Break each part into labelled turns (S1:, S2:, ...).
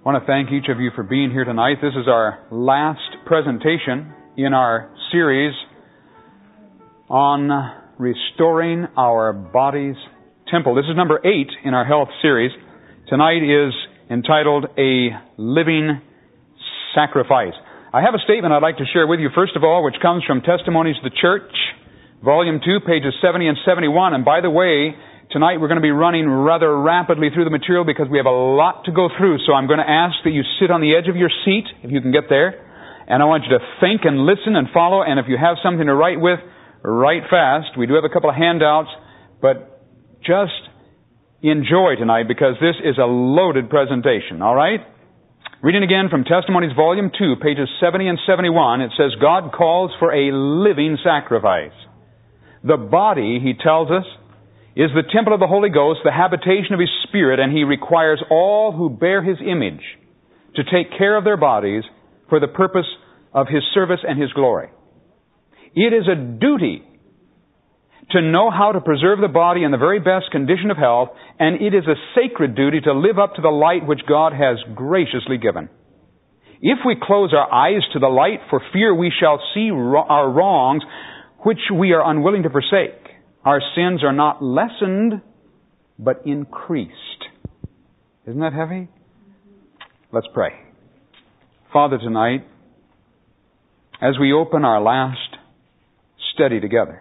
S1: I want to thank each of you for being here tonight. This is our last presentation in our series on restoring our body's temple. This is number 8 in our health series. Tonight is entitled A Living Sacrifice. I have a statement I'd like to share with you, first of all, which comes from Testimonies of the Church, Volume 2, pages 70 and 71. And by the way, tonight we're going to be running rather rapidly through the material because we have a lot to go through. So I'm going to ask that you sit on the edge of your seat, if you can get there. And I want you to think and listen and follow. And if you have something to write with, write fast. We do have a couple of handouts, but just enjoy tonight because this is a loaded presentation, all right? Reading again from Testimonies, Volume 2, pages 70 and 71, it says, God calls for a living sacrifice. The body, he tells us, is the temple of the Holy Ghost, the habitation of His Spirit, and He requires all who bear His image to take care of their bodies for the purpose of His service and His glory. It is a duty to know how to preserve the body in the very best condition of health, and it is a sacred duty to live up to the light which God has graciously given. If we close our eyes to the light for fear we shall see our wrongs, which we are unwilling to forsake, our sins are not lessened, but increased. Isn't that heavy? Let's pray. Father, tonight, as we open our last study together,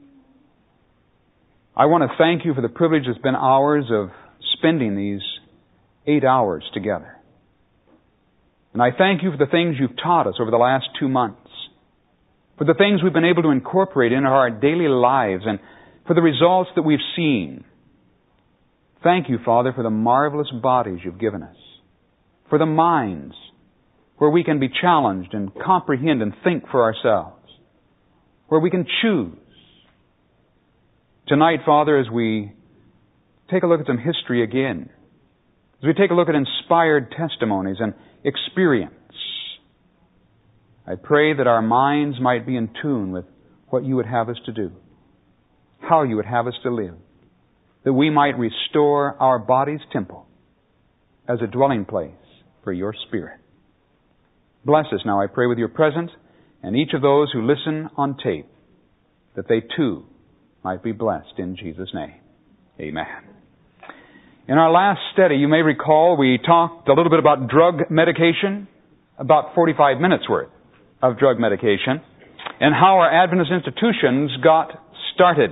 S1: I want to thank You for the privilege it's been ours of spending these 8 hours together. And I thank You for the things You've taught us over the last 2 months, for the things we've been able to incorporate into our daily lives, and for the results that we've seen. Thank You, Father, for the marvelous bodies You've given us, for the minds where we can be challenged and comprehend and think for ourselves, where we can choose. Tonight, Father, as we take a look at some history again, as we take a look at inspired testimonies and experience, I pray that our minds might be in tune with what You would have us to do, how You would have us to live, that we might restore our body's temple as a dwelling place for Your Spirit. Bless us now, I pray, with Your presence, and each of those who listen on tape, that they too might be blessed in Jesus' name. Amen. In our last study, you may recall, we talked a little bit about drug medication, about 45 minutes worth of drug medication, and how our Adventist institutions got started.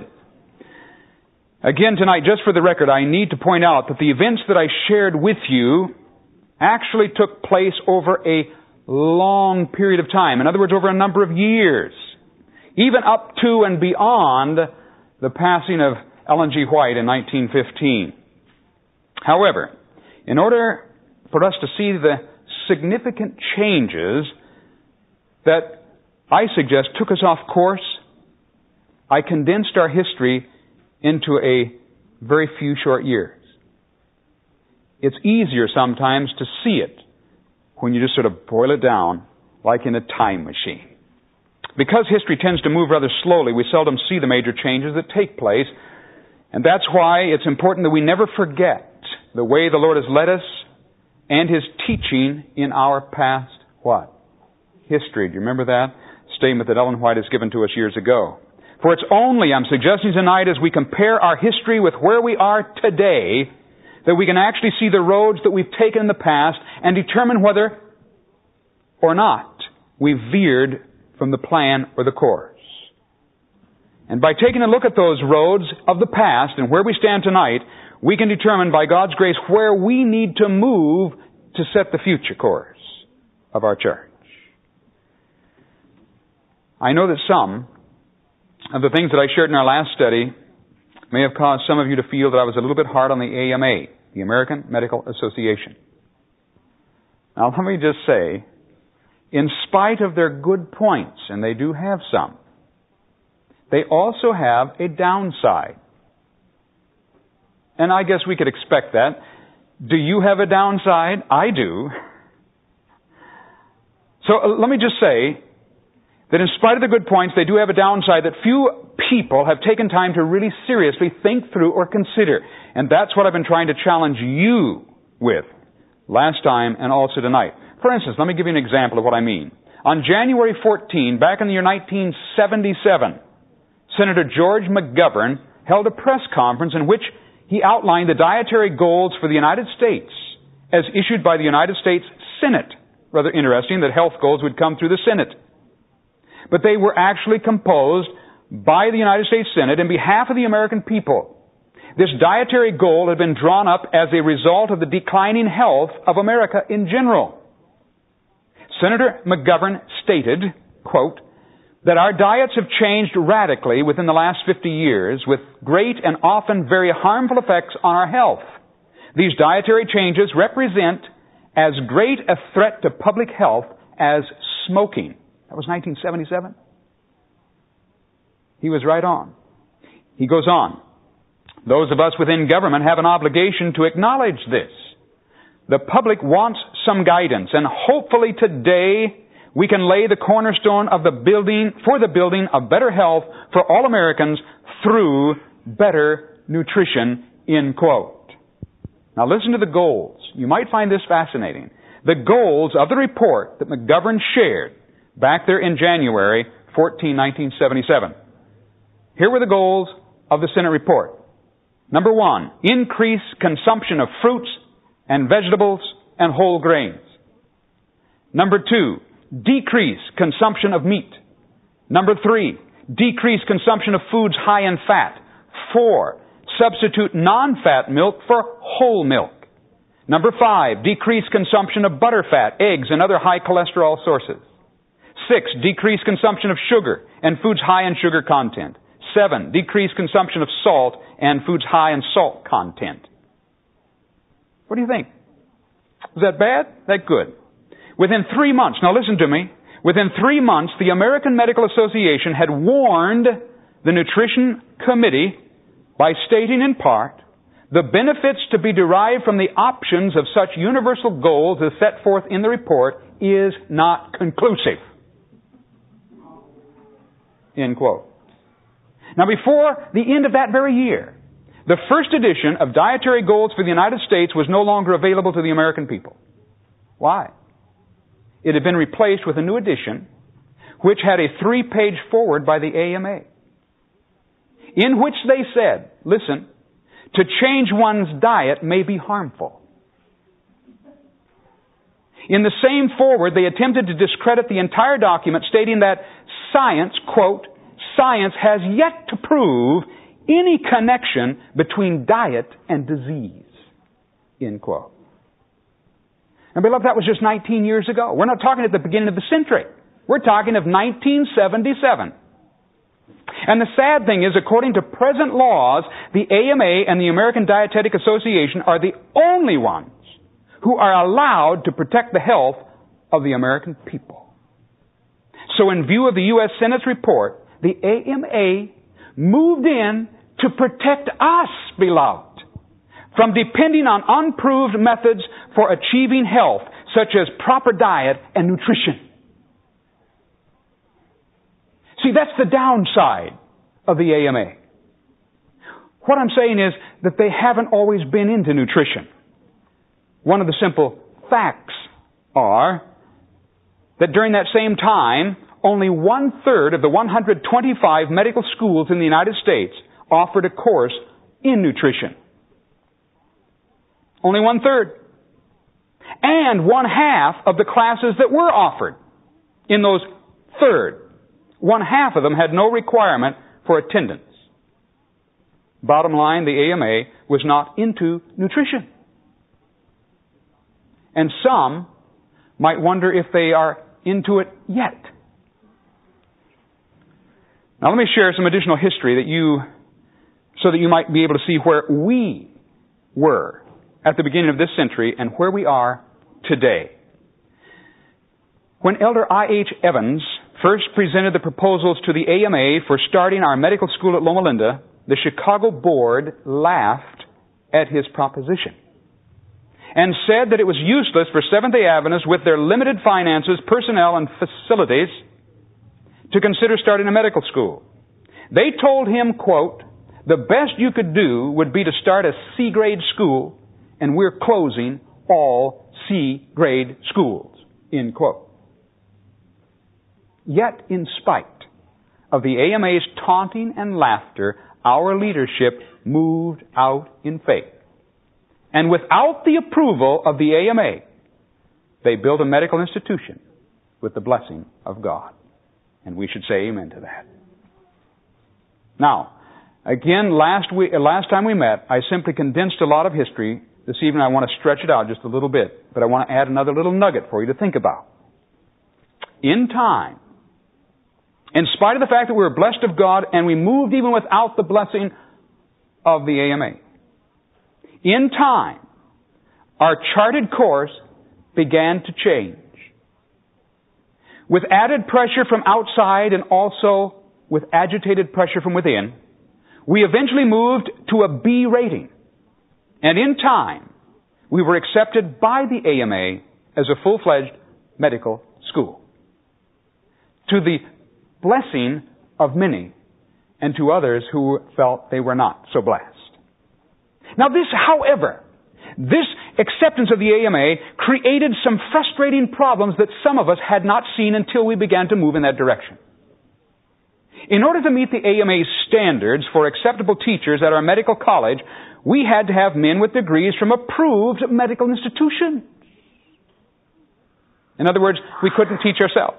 S1: Again tonight, just for the record, I need to point out that the events that I shared with you actually took place over a long period of time. In other words, over a number of years. Even up to and beyond the passing of Ellen G. White in 1915. However, in order for us to see the significant changes that I suggest took us off course, I condensed our history into a very few short years. It's easier sometimes to see it when you just sort of boil it down like in a time machine. Because history tends to move rather slowly, we seldom see the major changes that take place, and that's why it's important that we never forget the way the Lord has led us and His teaching in our past what? History. Do you remember that statement that Ellen White has given to us years ago? For it's only, I'm suggesting tonight, as we compare our history with where we are today, that we can actually see the roads that we've taken in the past and determine whether or not we've veered from the plan or the course. And by taking a look at those roads of the past and where we stand tonight, we can determine by God's grace where we need to move to set the future course of our church. I know that some of the things that I shared in our last study may have caused some of you to feel that I was a little bit hard on the AMA, the American Medical Association. Now, let me just say, in spite of their good points, and they do have some, they also have a downside. And I guess we could expect that. Do you have a downside? I do. So let me just say that in spite of the good points, they do have a downside that few people have taken time to really seriously think through or consider. And that's what I've been trying to challenge you with last time and also tonight. For instance, let me give you an example of what I mean. On January 14, back in the year 1977, Senator George McGovern held a press conference in which he outlined the dietary goals for the United States as issued by the United States Senate. Rather interesting that health goals would come through the Senate. But they were actually composed by the United States Senate in behalf of the American people. This dietary goal had been drawn up as a result of the declining health of America in general. Senator McGovern stated, quote, that our diets have changed radically within the last 50 years with great and often very harmful effects on our health. These dietary changes represent as great a threat to public health as smoking. That was 1977. He was right on. He goes on. Those of us within government have an obligation to acknowledge this. The public wants some guidance, and hopefully today we can lay the cornerstone of the building of better health for all Americans through better nutrition, end quote. Now listen to the goals. You might find this fascinating. The goals of the report that McGovern shared back there in January 14, 1977. Here were the goals of the Senate report. Number 1, increase consumption of fruits and vegetables and whole grains. Number 2, decrease consumption of meat. Number 3, decrease consumption of foods high in fat. 4, substitute non-fat milk for whole milk. Number 5, decrease consumption of butterfat, eggs, and other high cholesterol sources. 6, decrease consumption of sugar and foods high in sugar content. 7, decrease consumption of salt and foods high in salt content. What do you think? Was that bad? That good? Within 3 months, now listen to me, within 3 months, the American Medical Association had warned the Nutrition Committee by stating in part, the benefits to be derived from the options of such universal goals as set forth in the report is not conclusive. End quote. Now before the end of that very year, the first edition of Dietary Goals for the United States was no longer available to the American people. Why? It had been replaced with a new edition which had a 3-page foreword by the AMA in which they said, listen, to change one's diet may be harmful. In the same foreword, they attempted to discredit the entire document, stating that science, quote, science has yet to prove any connection between diet and disease, end quote. And beloved, that was just 19 years ago. We're not talking at the beginning of the century. We're talking of 1977. And the sad thing is, according to present laws, the AMA and the American Dietetic Association are the only ones who are allowed to protect the health of the American people. So in view of the U.S. Senate's report, the AMA moved in to protect us, beloved, from depending on unproved methods for achieving health, such as proper diet and nutrition. See, that's the downside of the AMA. What I'm saying is that they haven't always been into nutrition. One of the simple facts are that during that same time, only 1/3 of the 125 medical schools in the United States offered a course in nutrition. Only 1/3. And 1/2 of the classes that were offered in those third, 1/2 of them had no requirement for attendance. Bottom line, the AMA was not into nutrition. And some might wonder if they are into it yet. Now let me share some additional history so that you might be able to see where we were at the beginning of this century and where we are today. When Elder I.H. Evans first presented the proposals to the AMA for starting our medical school at Loma Linda, the Chicago board laughed at his proposition and said that it was useless for Seventh-day Adventists with their limited finances, personnel, and facilities to consider starting a medical school. They told him, quote, the best you could do would be to start a C-grade school, and we're closing all C grade schools, end quote. Yet, in spite of the AMA's taunting and laughter, our leadership moved out in faith. And without the approval of the AMA, they built a medical institution with the blessing of God. And we should say amen to that. Now, again, last time we met, I simply condensed a lot of history. This evening I want to stretch it out just a little bit, but I want to add another little nugget for you to think about. In time, in spite of the fact that we were blessed of God and we moved even without the blessing of the AMA, in time, our charted course began to change. With added pressure from outside and also with agitated pressure from within, we eventually moved to a B rating. And in time, we were accepted by the AMA as a full-fledged medical school. To the blessing of many, and to others who felt they were not so blessed. Now this, however, this acceptance of the AMA created some frustrating problems that some of us had not seen until we began to move in that direction. In order to meet the AMA's standards for acceptable teachers at our medical college, we had to have men with degrees from approved medical institutions. In other words, we couldn't teach ourselves.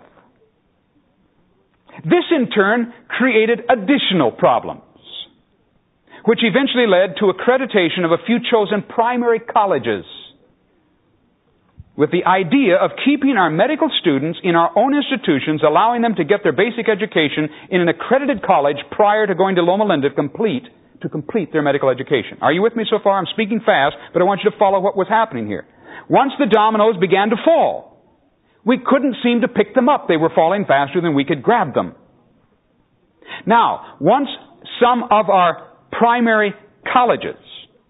S1: This in turn created additional problems, which eventually led to accreditation of a few chosen primary colleges, with the idea of keeping our medical students in our own institutions, allowing them to get their basic education in an accredited college prior to going to Loma Linda to complete their medical education. Are you with me so far? I'm speaking fast, but I want you to follow what was happening here. Once the dominoes began to fall, we couldn't seem to pick them up. They were falling faster than we could grab them. Now, once some of our primary colleges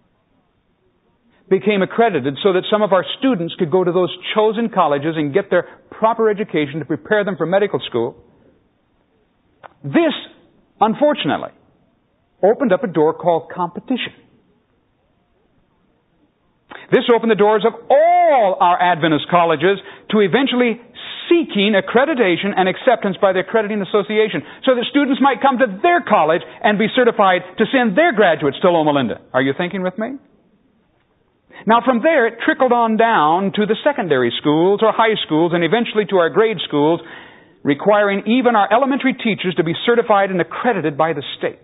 S1: became accredited so that some of our students could go to those chosen colleges and get their proper education to prepare them for medical school, this, unfortunately, opened up a door called competition. This opened the doors of all our Adventist colleges to eventually seeking accreditation and acceptance by the Accrediting Association so that students might come to their college and be certified to send their graduates to Loma Linda. Are you thinking with me? Now from there it trickled on down to the secondary schools or high schools and eventually to our grade schools, requiring even our elementary teachers to be certified and accredited by the state.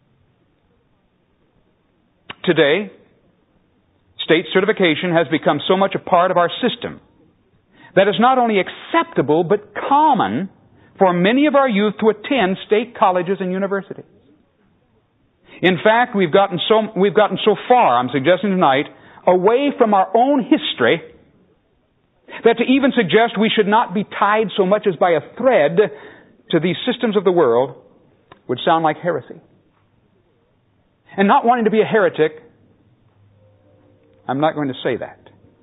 S1: Today, state certification has become so much a part of our system that it's not only acceptable but common for many of our youth to attend state colleges and universities. In fact, we've gotten so far, I'm suggesting tonight, away from our own history that to even suggest we should not be tied so much as by a thread to these systems of the world would sound like heresy. And not wanting to be a heretic, I'm not going to say that.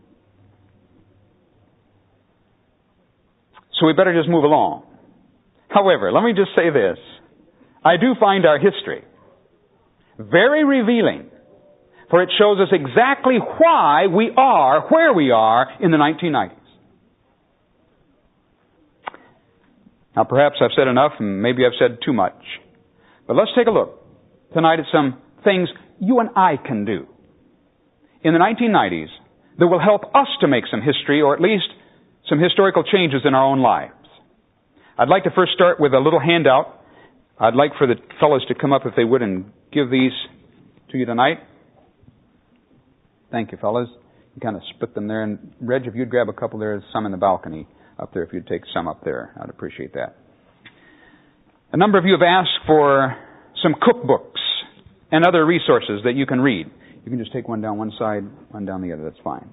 S1: So we better just move along. However, let me just say this. I do find our history very revealing, for it shows us exactly why we are where we are in the 1990s. Now, perhaps I've said enough, and maybe I've said too much. But let's take a look tonight at some things you and I can do in the 1990s that will help us to make some history, or at least some historical changes in our own lives. I'd like to first start with a little handout. I'd like for the fellows to come up, if they would, and give these to you tonight. Thank you, fellas. You kind of split them there. And Reg, if you'd grab a couple, there's some in the balcony up there. If you'd take some up there, I'd appreciate that. A number of you have asked for some cookbooks and other resources that you can read. You can just take one down one side, one down the other. That's fine.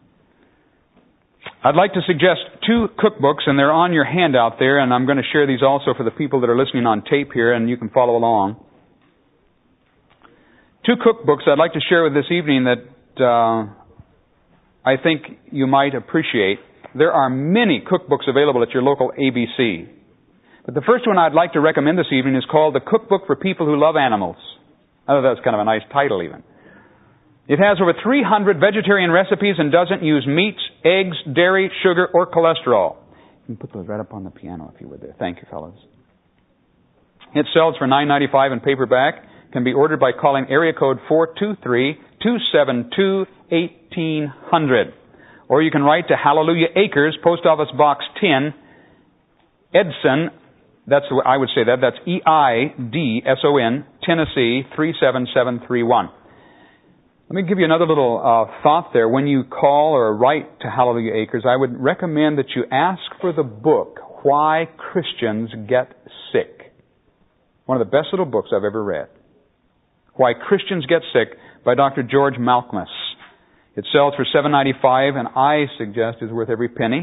S1: I'd like to suggest 2 cookbooks, and they're on your handout there, and I'm going to share these also for the people that are listening on tape here, and you can follow along. 2 cookbooks I'd like to share with this evening that I think you might appreciate. There are many cookbooks available at your local ABC. But the first one I'd like to recommend this evening is called The Cookbook for People Who Love Animals. I thought that's kind of a nice title even. It has over 300 vegetarian recipes and doesn't use meats, eggs, dairy, sugar, or cholesterol. You can put those right up on the piano if you would there. Thank you, fellas. It sells for $9.95 in paperback. Can be ordered by calling area code 423-272-1800. Or you can write to Hallelujah Acres, Post Office Box 10, Edson, that's E-I-D-S-O-N, Tennessee 37731. Let me give you another little thought there. When you call or write to Hallelujah Acres, I would recommend that you ask for the book, Why Christians Get Sick. One of the best little books I've ever read. Why Christians Get Sick by Dr. George Malkmus. It sells for $7.95, and I suggest is worth every penny.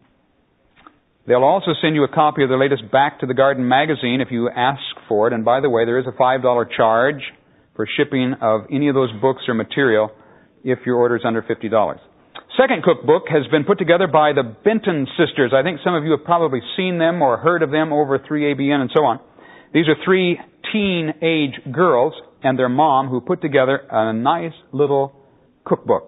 S1: They'll also send you a copy of the latest Back to the Garden magazine if you ask for it. And by the way, there is a $5 charge for shipping of any of those books or material if your order is under $50. Second cookbook has been put together by the Benton sisters. I think some of you have probably seen them or heard of them over 3ABN and so on. These are three teen-age girls and their mom who put together a nice little cookbook.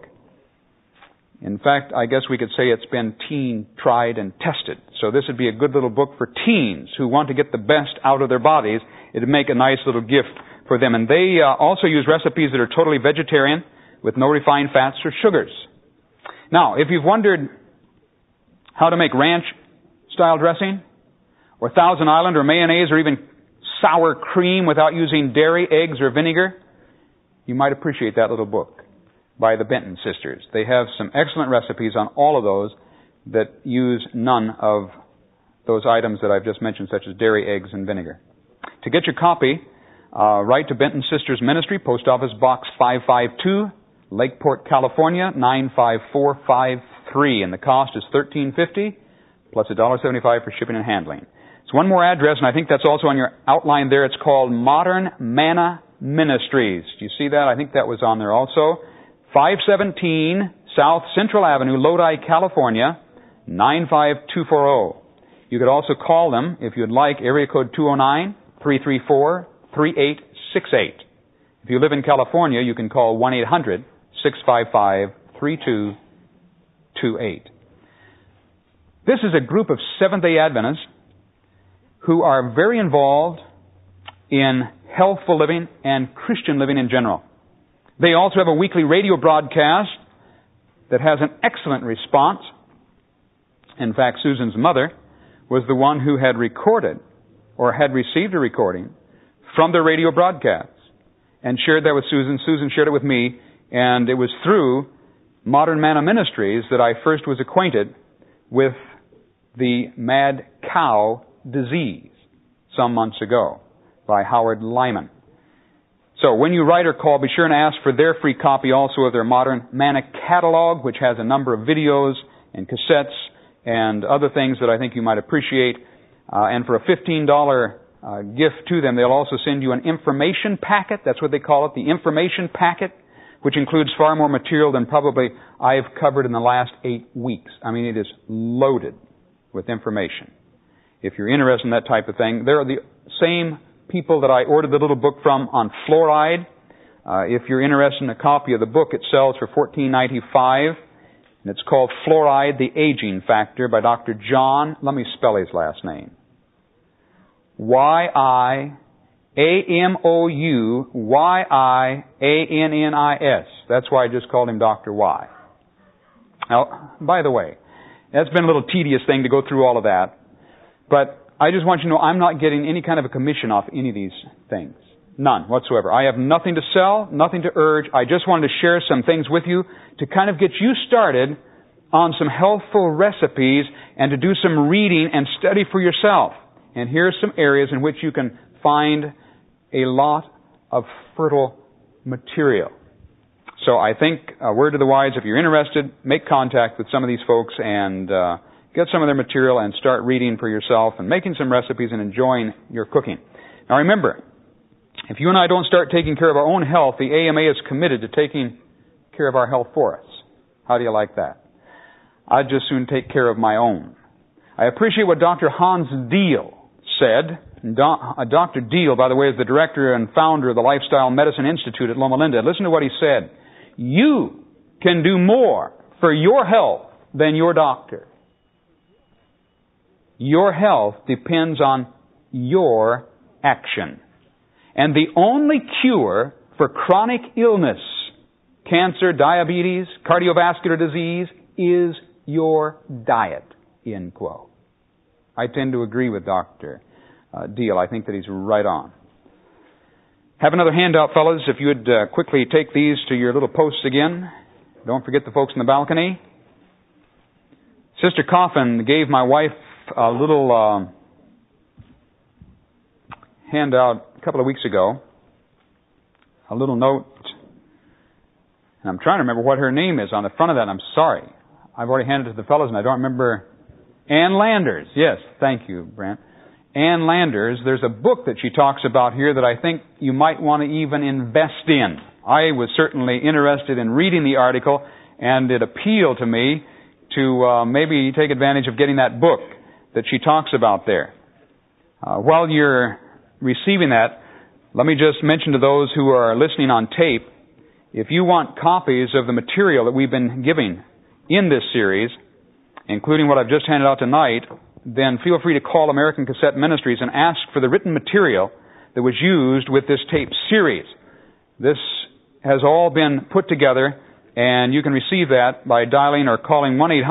S1: In fact, I guess we could say it's been teen tried and tested. So this would be a good little book for teens who want to get the best out of their bodies. It would make a nice little gift for them. And they also use recipes that are totally vegetarian with no refined fats or sugars. Now, if you've wondered how to make ranch-style dressing, or Thousand Island, or mayonnaise, or even sour cream without using dairy, eggs, or vinegar, you might appreciate that little book by the Benton sisters. They have some excellent recipes on all of those that use none of those items that I've just mentioned, such as dairy, eggs, and vinegar. To get your copy, write to Benton Sisters Ministry, Post Office Box 552, Lakeport, California, 95453. And the cost is $13.50 plus $1.75 for shipping and handling. It's one more address, and I think that's also on your outline there. It's called Modern Manna Ministries. Do you see that? I think that was on there also. 517 South Central Avenue, Lodi, California, 95240. You could also call them, if you'd like, area code 209-334-3868. If you live in California, you can call 1-800-655-3228. This is a group of Seventh-day Adventists who are very involved in healthful living and Christian living in general. They also have a weekly radio broadcast that has an excellent response. In fact, Susan's mother was the one who had recorded or had received a recording from the radio broadcasts and shared that with Susan. Susan shared it with me, and it was through Modern Manna Ministries that I first was acquainted with the mad cow disease some months ago by Howard Lyman. So when you write or call, be sure and ask for their free copy also of their Modern Manna catalog, which has a number of videos and cassettes and other things that I think you might appreciate. And for a $15 gift to them, they'll also send you an information packet. That's what they call it, the information packet, which includes far more material than probably I've covered in the last 8 weeks. I mean, it is loaded with information. If you're interested in that type of thing, they're the same people that I ordered the little book from on fluoride. If you're interested in a copy of the book, it sells for $14.95, and it's called Fluoride, the Aging Factor by Dr. John, let me spell his last name, Y-I-A-M-O-U-Y-I-A-N-N-I-S. That's why I just called him Dr. Y. Now, by the way, that's been a little tedious thing to go through all of that, but I just want you to know I'm not getting any kind of a commission off any of these things. None whatsoever. I have nothing to sell, nothing to urge. I just wanted to share some things with you to kind of get you started on some healthful recipes and to do some reading and study for yourself. And here are some areas in which you can find a lot of fertile material. So I think, a word to the wise, if you're interested, make contact with some of these folks and get some of their material and start reading for yourself and making some recipes and enjoying your cooking. Now remember, if you and I don't start taking care of our own health, the AMA is committed to taking care of our health for us. How do you like that? I'd just soon take care of my own. I appreciate what Dr. Hans Deal said. Dr. Deal, by the way, is the director and founder of the Lifestyle Medicine Institute at Loma Linda. Listen to what he said. You can do more for your health than your doctor. Your health depends on your action. And the only cure for chronic illness, cancer, diabetes, cardiovascular disease, is your diet, end quote. I tend to agree with Dr. Deal. I think that he's right on. Have another handout, fellas, if you would quickly take these to your little posts again. Don't forget the folks in the balcony. Sister Coffin gave my wife a little handout a couple of weeks ago. A little note. And I'm trying to remember what her name is on the front of that, and I'm sorry. I've already handed it to the fellows, and I don't remember. Ann Landers. Yes, thank you, Brent. Ann Landers, there's a book that she talks about here that I think you might want to even invest in. I was certainly interested in reading the article, and it appealed to me to maybe take advantage of getting that book that she talks about there. While you're receiving that, let me just mention to those who are listening on tape, if you want copies of the material that we've been giving in this series, including what I've just handed out tonight, then feel free to call American Cassette Ministries and ask for the written material that was used with this tape series. This has all been put together, and you can receive that by dialing or calling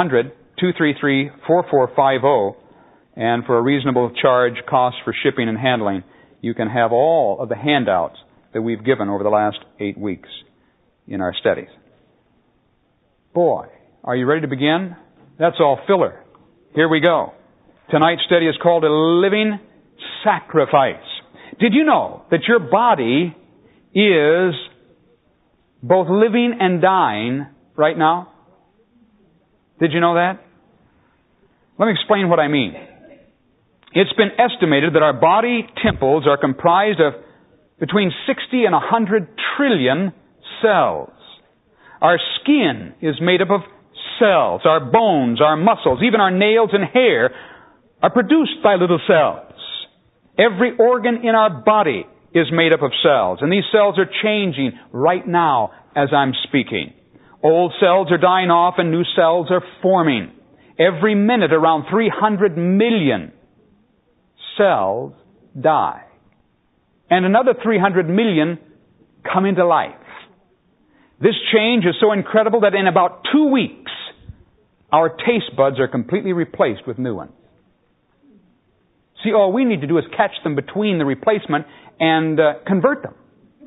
S1: 1-800-233-4450, and for a reasonable charge, cost for shipping and handling, you can have all of the handouts that we've given over the last 8 weeks in our studies. Boy, are you ready to begin? That's all filler. Here we go. Tonight's study is called A Living Sacrifice. Did you know that your body is both living and dying right now? Did you know that? Let me explain what I mean. It's been estimated that our body temples are comprised of between 60 and 100 trillion cells. Our skin is made up of cells. Our bones, our muscles, even our nails and hair are produced by little cells. Every organ in our body is made up of cells, and these cells are changing right now as I'm speaking. Old cells are dying off and new cells are forming. Every minute around 300 million cells die. And another 300 million come into life. This change is so incredible that in about 2 weeks, our taste buds are completely replaced with new ones. See, all we need to do is catch them between the replacement and convert them.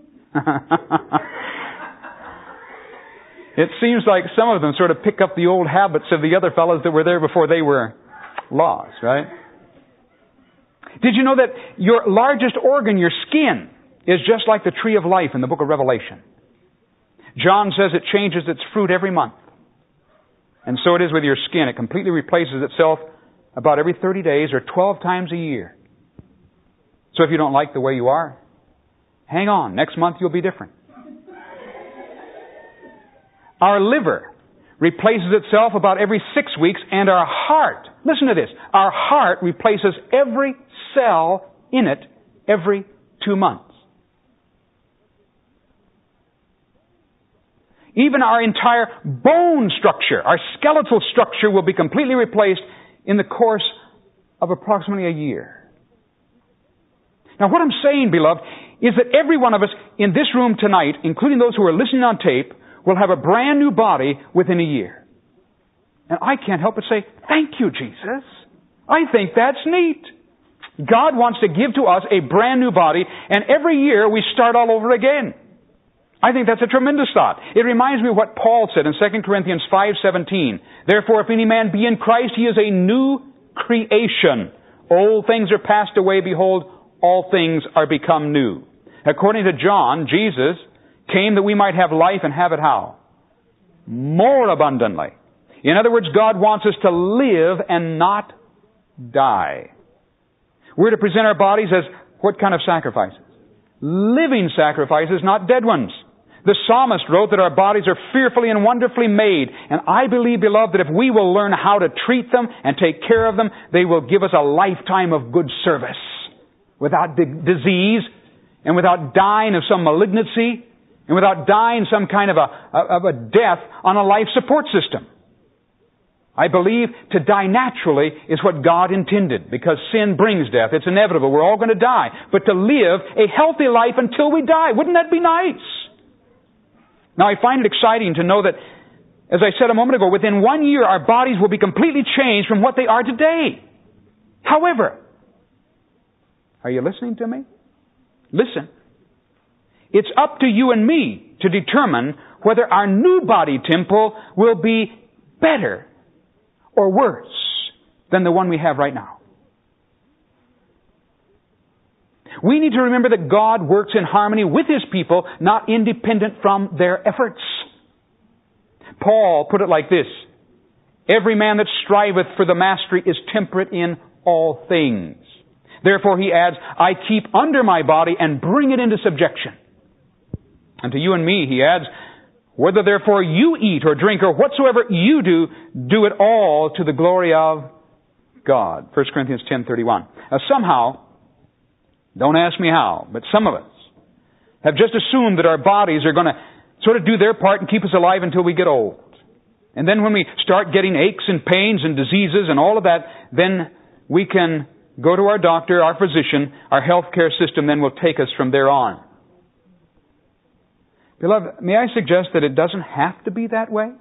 S1: It seems like some of them sort of pick up the old habits of the other fellows that were there before they were lost, right? Did you know that your largest organ, your skin, is just like the tree of life in the book of Revelation? John says it changes its fruit every month. And so it is with your skin. It completely replaces itself about every 30 days or 12 times a year. So if you don't like the way you are, hang on. Next month you'll be different. Our liver replaces itself about every 6 weeks, and our heart, listen to this, our heart replaces every cell in it every 2 months. Even our entire bone structure, our skeletal structure, will be completely replaced in the course of approximately a year. Now, what I'm saying, beloved, is that every one of us in this room tonight, including those who are listening on tape, will have a brand new body within a year. And I can't help but say, thank you, Jesus. I think that's neat. God wants to give to us a brand new body, and every year we start all over again. I think that's a tremendous thought. It reminds me of what Paul said in 2 Corinthians 5:17. Therefore, if any man be in Christ, he is a new creation. Old things are passed away. Behold, all things are become new. According to John, Jesus came that we might have life and have it how? More abundantly. In other words, God wants us to live and not die. We're to present our bodies as what kind of sacrifices? Living sacrifices, not dead ones. The psalmist wrote that our bodies are fearfully and wonderfully made. And I believe, beloved, that if we will learn how to treat them and take care of them, they will give us a lifetime of good service. Without disease, and without dying of some malignancy, and without dying some kind of a death on a life support system. I believe to die naturally is what God intended, because sin brings death. It's inevitable. We're all going to die. But to live a healthy life until we die, wouldn't that be nice? Now, I find it exciting to know that, as I said a moment ago, within 1 year our bodies will be completely changed from what they are today. However, are you listening to me? Listen. It's up to you and me to determine whether our new body temple will be better or worse than the one we have right now. We need to remember that God works in harmony with His people, not independent from their efforts. Paul put it like this: every man that striveth for the mastery is temperate in all things. Therefore, he adds, I keep under my body and bring it into subjection. And to you and me, he adds, whether therefore you eat or drink or whatsoever you do, do it all to the glory of God. 1 Corinthians 10:31. Now somehow, don't ask me how, but some of us have just assumed that our bodies are going to sort of do their part and keep us alive until we get old. And then when we start getting aches and pains and diseases and all of that, then we can go to our doctor, our physician, our healthcare system then will take us from there on. Beloved, may I suggest that it doesn't have to be that way?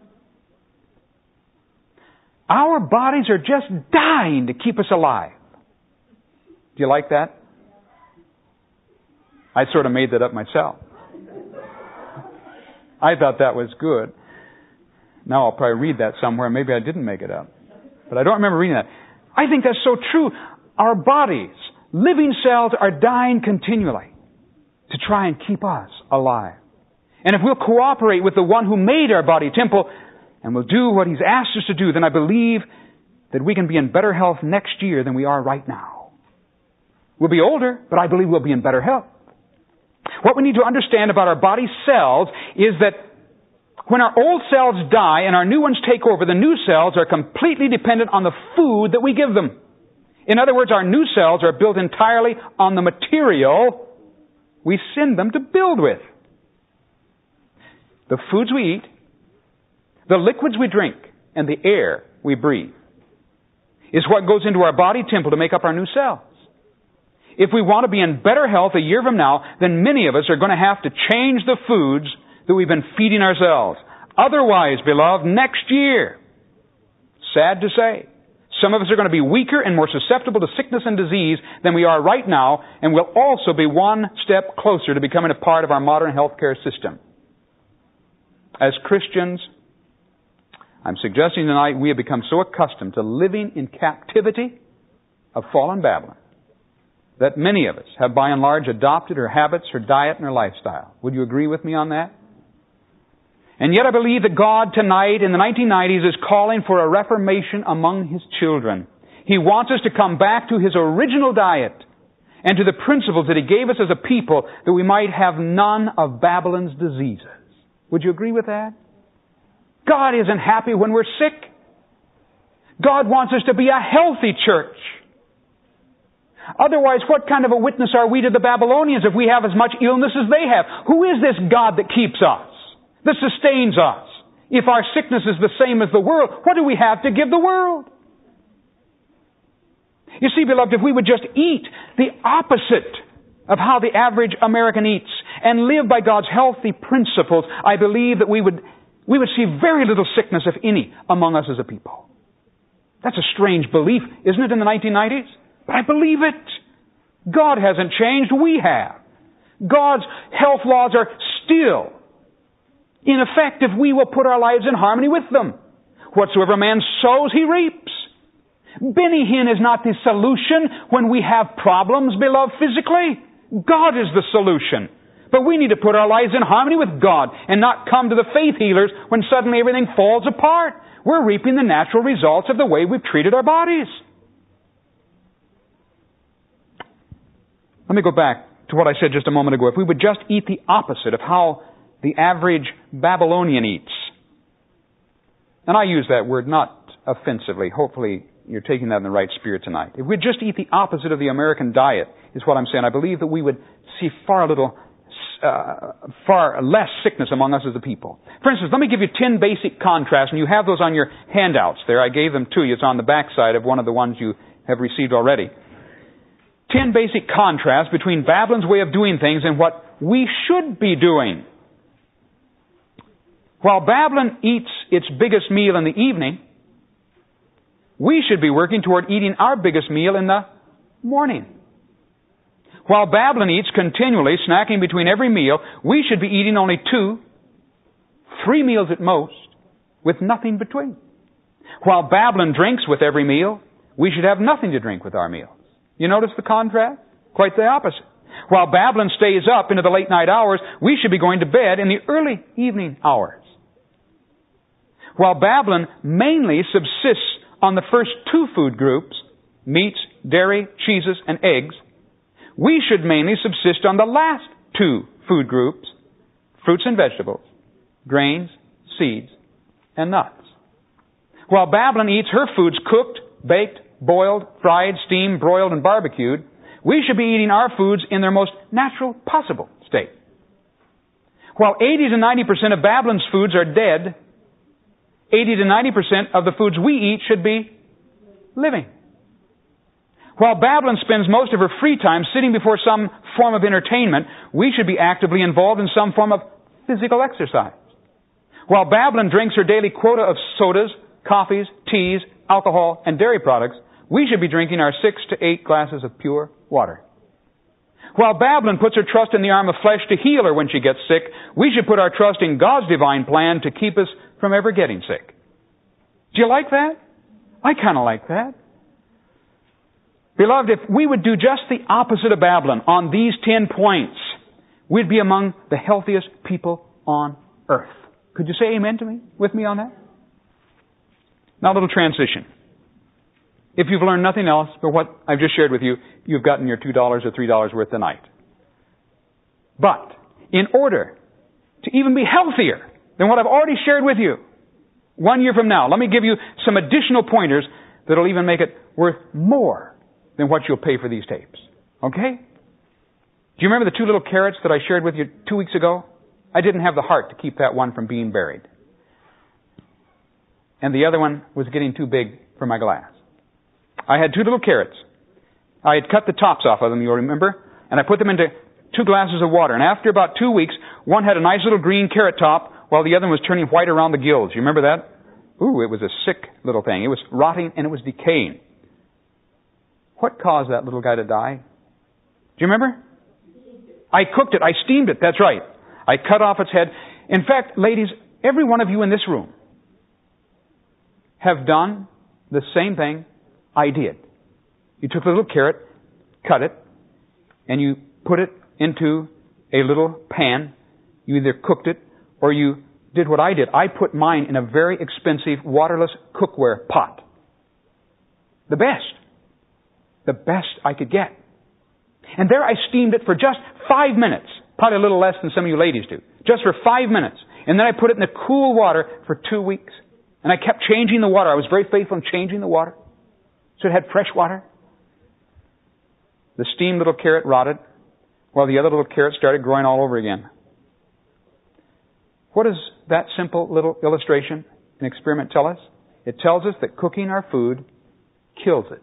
S1: Our bodies are just dying to keep us alive. Do you like that? I sort of made that up myself. I thought that was good. Now I'll probably read that somewhere. Maybe I didn't make it up. But I don't remember reading that. I think that's so true. Our bodies, living cells, are dying continually to try and keep us alive. And if we'll cooperate with the one who made our body temple and will do what He's asked us to do, then I believe that we can be in better health next year than we are right now. We'll be older, but I believe we'll be in better health. What we need to understand about our body cells is that when our old cells die and our new ones take over, the new cells are completely dependent on the food that we give them. In other words, our new cells are built entirely on the material we send them to build with. The foods we eat, the liquids we drink, and the air we breathe is what goes into our body temple to make up our new cells. If we want to be in better health a year from now, then many of us are going to have to change the foods that we've been feeding ourselves. Otherwise, beloved, next year, sad to say, some of us are going to be weaker and more susceptible to sickness and disease than we are right now, and we'll also be one step closer to becoming a part of our modern healthcare system. As Christians, I'm suggesting tonight we have become so accustomed to living in captivity of fallen Babylon that many of us have by and large adopted her habits, her diet, and her lifestyle. Would you agree with me on that? And yet I believe that God tonight in the 1990s is calling for a reformation among His children. He wants us to come back to His original diet and to the principles that He gave us as a people that we might have none of Babylon's diseases. Would you agree with that? God isn't happy when we're sick. God wants us to be a healthy church. Otherwise, what kind of a witness are we to the Babylonians if we have as much illness as they have? Who is this God that keeps us, that sustains us? If our sickness is the same as the world, what do we have to give the world? You see, beloved, if we would just eat the opposite of how the average American eats and live by God's healthy principles, I believe that we would see very little sickness, if any, among us as a people. That's a strange belief, isn't it, in the 1990s? But I believe it. God hasn't changed. We have. God's health laws are still in effect if we will put our lives in harmony with them. Whatsoever a man sows, he reaps. Benny Hinn is not the solution when we have problems, beloved, physically. God is the solution. But we need to put our lives in harmony with God and not come to the faith healers when suddenly everything falls apart. We're reaping the natural results of the way we've treated our bodies. Let me go back to what I said just a moment ago. If we would just eat the opposite of how the average Babylonian eats. And I use that word not offensively. Hopefully you're taking that in the right spirit tonight. If we just eat the opposite of the American diet, is what I'm saying, I believe that we would see far little far less sickness among us as a people. For instance, let me give you 10 basic contrasts, and you have those on your handouts there. I gave them to you. It's on the back side of one of the ones you have received already. 10 basic contrasts between Babylon's way of doing things and what we should be doing. While Babylon eats its biggest meal in the evening, we should be working toward eating our biggest meal in the morning. While Babylon eats continually, snacking between every meal, we should be eating only 2, 3 meals at most, with nothing between. While Babylon drinks with every meal, we should have nothing to drink with our meals. You notice the contrast? Quite the opposite. While Babylon stays up into the late night hours, we should be going to bed in the early evening hours. While Babylon mainly subsists on the first 2 food groups, meats, dairy, cheeses, and eggs, we should mainly subsist on the last 2 food groups, fruits and vegetables, grains, seeds, and nuts. While Babylon eats her foods cooked, baked, boiled, fried, steamed, broiled, and barbecued, we should be eating our foods in their most natural possible state. While 80 to 90% of Babylon's foods are dead, 80 to 90% of the foods we eat should be living. While Babylon spends most of her free time sitting before some form of entertainment, we should be actively involved in some form of physical exercise. While Babylon drinks her daily quota of sodas, coffees, teas, alcohol, and dairy products, we should be drinking our 6 to 8 glasses of pure water. While Babylon puts her trust in the arm of flesh to heal her when she gets sick, we should put our trust in God's divine plan to keep us from ever getting sick. Do you like that? I kind of like that. Beloved, if we would do just the opposite of Babylon on these 10 points, we'd be among the healthiest people on earth. Could you say amen to me, with me on that? Now a little transition. If you've learned nothing else but what I've just shared with you, you've gotten your $2 or $3 worth tonight. But in order to even be healthier than what I've already shared with you, 1 year from now, let me give you some additional pointers that'll even make it worth more than what you'll pay for these tapes. Okay? Do you remember the 2 little carrots that I shared with you 2 weeks ago? I didn't have the heart to keep that one from being buried. And the other one was getting too big for my glass. I had 2 little carrots. I had cut the tops off of them, you'll remember, and I put them into 2 glasses of water. And after about 2 weeks, one had a nice little green carrot top, while the other was turning white around the gills. You remember that? Ooh, it was a sick little thing. It was rotting and it was decaying. What caused that little guy to die? Do you remember? I cooked it. I steamed it. That's right. I cut off its head. In fact, ladies, every one of you in this room have done the same thing I did. You took a little carrot, cut it, and you put it into a little pan. You either cooked it or you did what I did. I put mine in a very expensive waterless cookware pot. The best I could get. And there I steamed it for just 5 minutes. Probably a little less than some of you ladies do. Just for 5 minutes. And then I put it in the cool water for 2 weeks. And I kept changing the water. I was very faithful in changing the water. So it had fresh water. The steamed little carrot rotted, while the other little carrot started growing all over again. What does that simple little illustration and experiment tell us? It tells us that cooking our food kills it.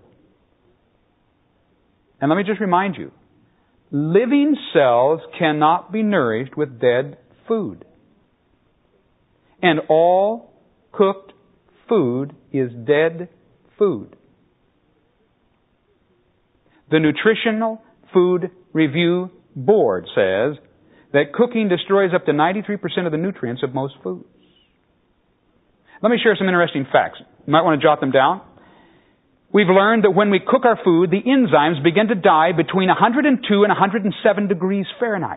S1: And let me just remind you, living cells cannot be nourished with dead food. And all cooked food is dead food. The Nutritional Food Review Board says that cooking destroys up to 93% of the nutrients of most foods. Let me share some interesting facts. You might want to jot them down. We've learned that when we cook our food, the enzymes begin to die between 102 and 107 degrees Fahrenheit.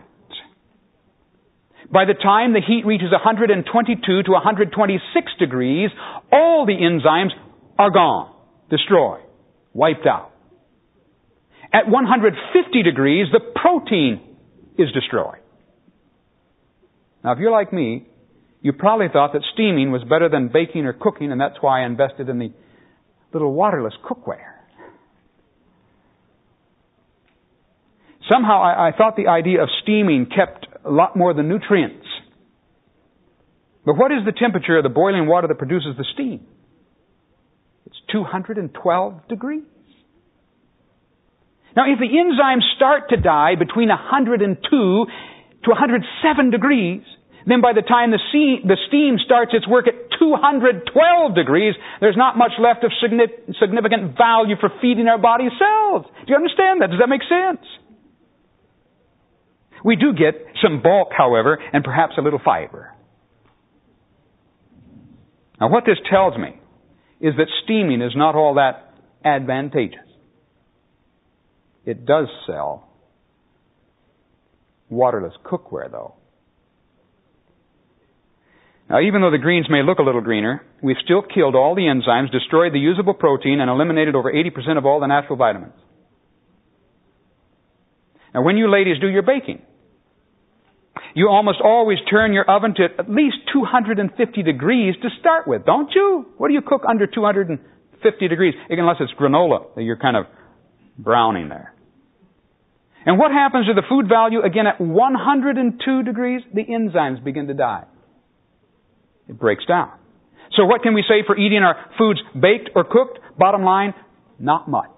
S1: By the time the heat reaches 122 to 126 degrees, all the enzymes are gone, destroyed, wiped out. At 150 degrees, the protein is destroyed. Now, if you're like me, you probably thought that steaming was better than baking or cooking, and that's why I invested in the little waterless cookware. Somehow I thought the idea of steaming kept a lot more of the nutrients. But what is the temperature of the boiling water that produces the steam? It's 212 degrees. Now, if the enzymes start to die between 102 to 107 degrees, then by the time the steam starts its work at 212 degrees, there's not much left of significant value for feeding our body cells. Do you understand that? Does that make sense? We do get some bulk, however, and perhaps a little fiber. Now, what this tells me is that steaming is not all that advantageous. It does sell waterless cookware, though. Now, even though the greens may look a little greener, we've still killed all the enzymes, destroyed the usable protein, and eliminated over 80% of all the natural vitamins. Now, when you ladies do your baking, you almost always turn your oven to at least 250 degrees to start with, don't you? What do you cook under 250 degrees? Unless it's granola that you're kind of browning there. And what happens to the food value? Again, at 102 degrees, the enzymes begin to die. It breaks down. So what can we say for eating our foods baked or cooked? Bottom line, not much.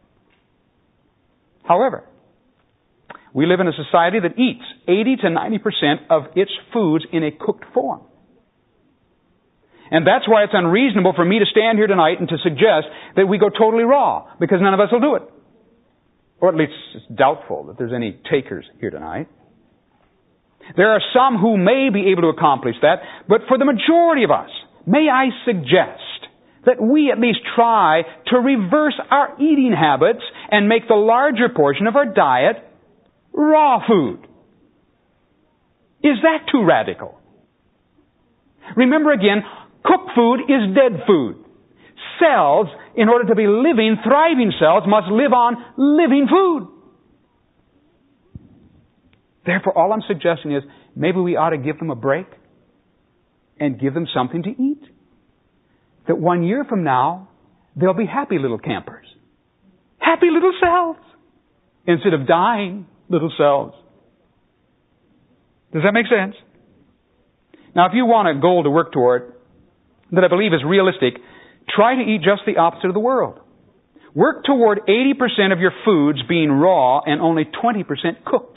S1: However, we live in a society that eats 80 to 90% of its foods in a cooked form. And that's why it's unreasonable for me to stand here tonight and to suggest that we go totally raw, because none of us will do it. Or at least it's doubtful that there's any takers here tonight. There are some who may be able to accomplish that, but for the majority of us, may I suggest that we at least try to reverse our eating habits and make the larger portion of our diet raw food. Is that too radical? Remember again, cooked food is dead food. Cells, in order to be living, thriving cells, must live on living food. Therefore, all I'm suggesting is maybe we ought to give them a break and give them something to eat. That 1 year from now, they'll be happy little campers. Happy little cells. Instead of dying little cells. Does that make sense? Now, if you want a goal to work toward that I believe is realistic, try to eat just the opposite of the world. Work toward 80% of your foods being raw and only 20% cooked.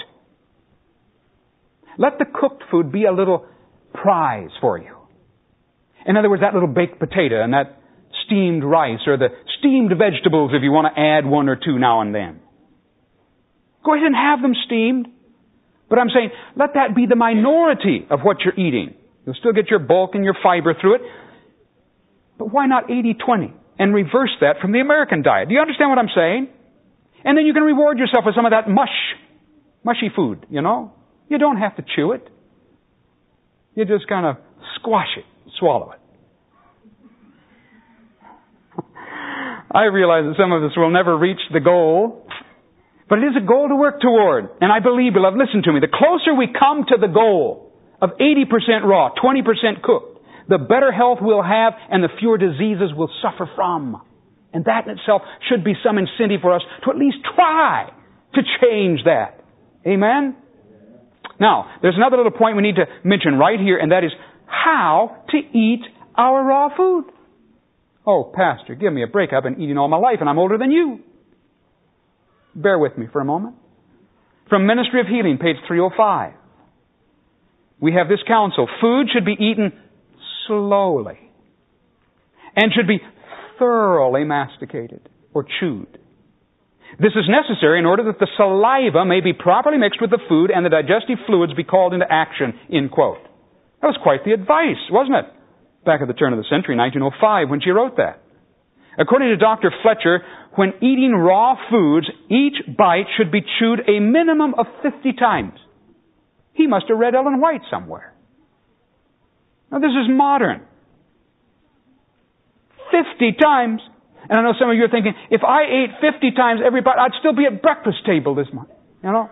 S1: Let the cooked food be a little prize for you. In other words, that little baked potato and that steamed rice or the steamed vegetables if you want to add one or two now and then. Go ahead and have them steamed. But I'm saying, let that be the minority of what you're eating. You'll still get your bulk and your fiber through it. But why not 80-20 and reverse that from the American diet? Do you understand what I'm saying? And then you can reward yourself with some of that mushy food, you know? You don't have to chew it. You just kind of squash it, swallow it. I realize that some of us will never reach the goal, but it is a goal to work toward. And I believe, beloved, listen to me, the closer we come to the goal of 80% raw, 20% cooked, the better health we'll have and the fewer diseases we'll suffer from. And that in itself should be some incentive for us to at least try to change that. Amen? Now, there's another little point we need to mention right here, and that is how to eat our raw food. Oh, Pastor, give me a break. I've been eating all my life, and I'm older than you. Bear with me for a moment. From Ministry of Healing, page 305. We have this counsel. Food should be eaten slowly and should be thoroughly masticated or chewed. This is necessary in order that the saliva may be properly mixed with the food and the digestive fluids be called into action, end quote. That was quite the advice, wasn't it? Back at the turn of the century, 1905, when she wrote that. According to Dr. Fletcher, when eating raw foods, each bite should be chewed a minimum of 50 times. He must have read Ellen White somewhere. Now, this is modern. 50 times. And I know some of you are thinking, if I ate 50 times every bite, I'd still be at breakfast table this month. You know?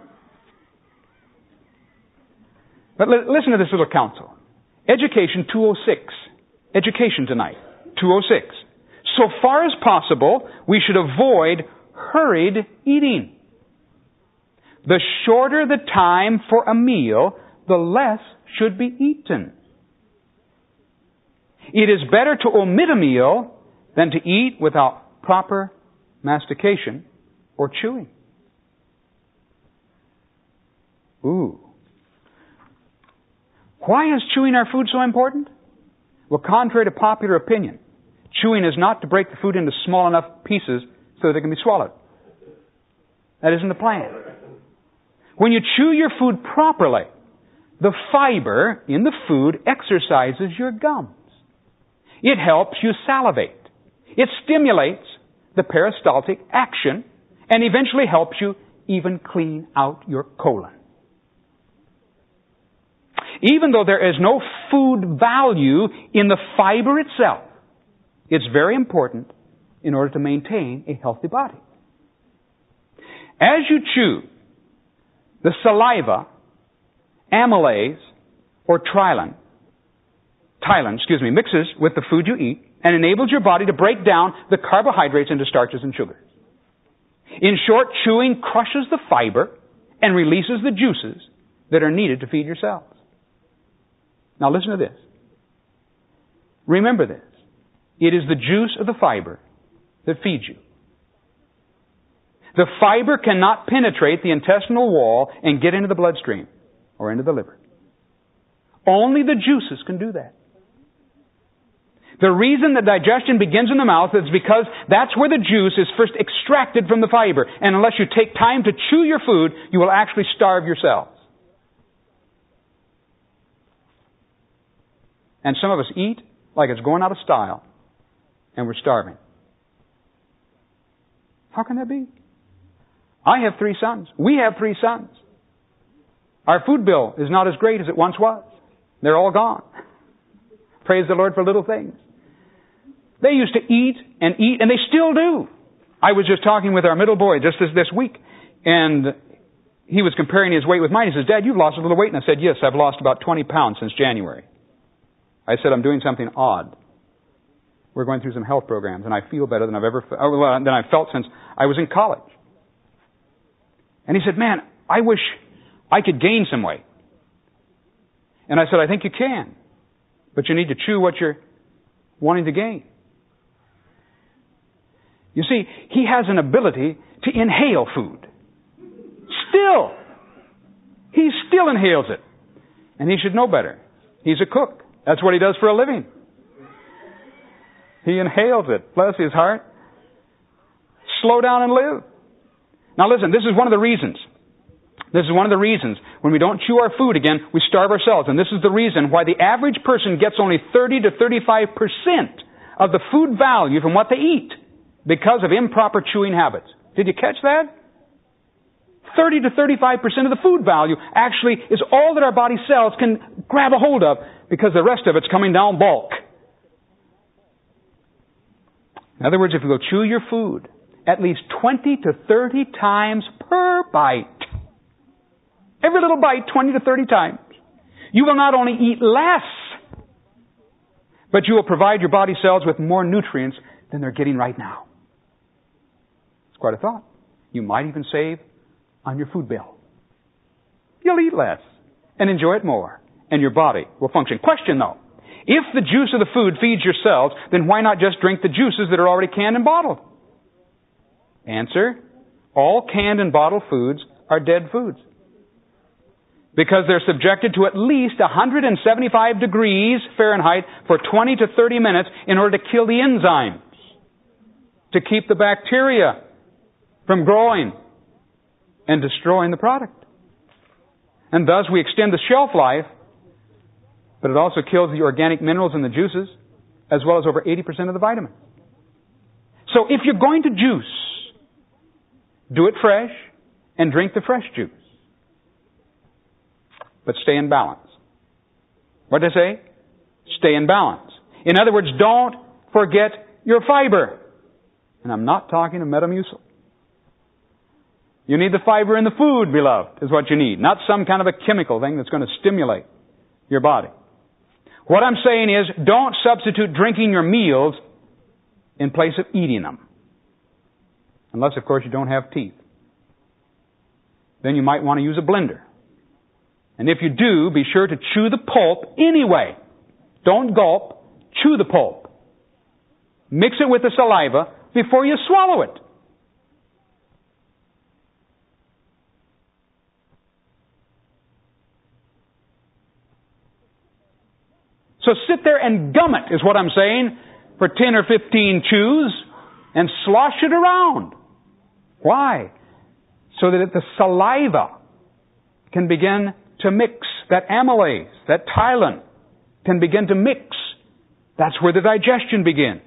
S1: But listen to this little counsel. Education 206. Education tonight. 206. So far as possible, we should avoid hurried eating. The shorter the time for a meal, the less should be eaten. It is better to omit a meal than to eat without proper mastication or chewing. Ooh. Why is chewing our food so important? Well, contrary to popular opinion, chewing is not to break the food into small enough pieces so that it can be swallowed. That isn't the plan. When you chew your food properly, the fiber in the food exercises your gums. It helps you salivate. It stimulates the peristaltic action and eventually helps you even clean out your colon. Even though there is no food value in the fiber itself, it's very important in order to maintain a healthy body. As you chew, the saliva, amylase, or ptyalin, mixes with the food you eat and enables your body to break down the carbohydrates into starches and sugars. In short, chewing crushes the fiber and releases the juices that are needed to feed your cells. Now listen to this. Remember this. It is the juice of the fiber that feeds you. The fiber cannot penetrate the intestinal wall and get into the bloodstream or into the liver. Only the juices can do that. The reason that digestion begins in the mouth is because that's where the juice is first extracted from the fiber. And unless you take time to chew your food, you will actually starve yourselves. And some of us eat like it's going out of style, and we're starving. How can that be? I have 3 sons. We have 3 sons. Our food bill is not as great as it once was. They're all gone. Praise the Lord for little things. They used to eat, and they still do. I was just talking with our middle boy just this week, and he was comparing his weight with mine. He says, Dad, you've lost a little weight. And I said, yes, I've lost about 20 pounds since January. I said, I'm doing something odd. We're going through some health programs, and I feel better than I've felt since I was in college. And he said, man, I wish I could gain some weight. And I said, I think you can, but you need to chew what you're wanting to gain. You see, he has an ability to inhale food. Still. He still inhales it. And he should know better. He's a cook. That's what he does for a living. He inhales it. Bless his heart. Slow down and live. Now listen, this is one of the reasons. This is one of the reasons when we don't chew our food again, we starve ourselves. And this is the reason why the average person gets only 30 to 35% of the food value from what they eat because of improper chewing habits. Did you catch that? 30 to 35% of the food value actually is all that our body cells can grab a hold of because the rest of it's coming down bulk. In other words, if you will chew your food at least 20 to 30 times per bite, every little bite 20 to 30 times, you will not only eat less, but you will provide your body cells with more nutrients than they're getting right now. It's quite a thought. You might even save on your food bill. You'll eat less and enjoy it more, and your body will function. Question though, if the juice of the food feeds your cells, then why not just drink the juices that are already canned and bottled? Answer, all canned and bottled foods are dead foods. Because they're subjected to at least 175 degrees Fahrenheit for 20 to 30 minutes in order to kill the enzymes, to keep the bacteria from growing and destroying the product. And thus we extend the shelf life, but it also kills the organic minerals in the juices, as well as over 80% of the vitamins. So if you're going to juice, do it fresh and drink the fresh juice. But stay in balance. What did I say? Stay in balance. In other words, don't forget your fiber. And I'm not talking of Metamucil. You need the fiber in the food, beloved, is what you need. Not some kind of a chemical thing that's going to stimulate your body. What I'm saying is, don't substitute drinking your meals in place of eating them. Unless, of course, you don't have teeth. Then you might want to use a blender. And if you do, be sure to chew the pulp anyway. Don't gulp. Chew the pulp. Mix it with the saliva before you swallow it. So sit there and gum it, is what I'm saying, for 10 or 15 chews, and slosh it around. Why? So that the saliva can begin to mix. That amylase, that ptyalin, can begin to mix. That's where the digestion begins.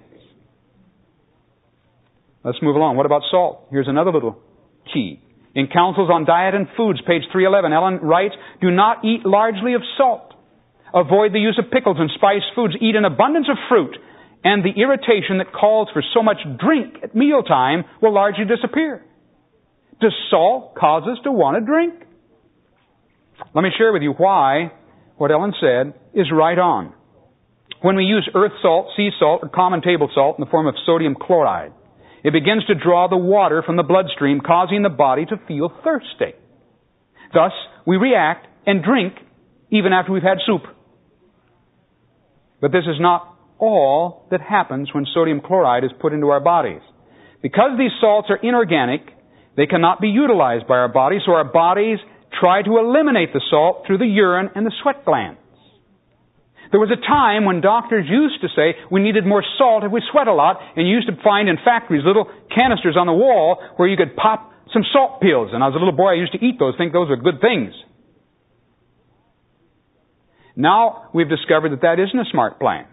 S1: Let's move along. What about salt? Here's another little key. In Counsels on Diet and Foods, page 311, Ellen writes, do not eat largely of salt. Avoid the use of pickles and spiced foods. Eat an abundance of fruit, and the irritation that calls for so much drink at mealtime will largely disappear. Does salt cause us to want to drink? Let me share with you why what Ellen said is right on. When we use earth salt, sea salt, or common table salt in the form of sodium chloride, it begins to draw the water from the bloodstream, causing the body to feel thirsty. Thus, we react and drink even after we've had soup. But this is not all that happens when sodium chloride is put into our bodies. Because these salts are inorganic, they cannot be utilized by our bodies, so our bodies try to eliminate the salt through the urine and the sweat glands. There was a time when doctors used to say we needed more salt if we sweat a lot, and you used to find in factories little canisters on the wall where you could pop some salt pills. And as a little boy, I used to eat those, think those are good things. Now we've discovered that that isn't a smart plan.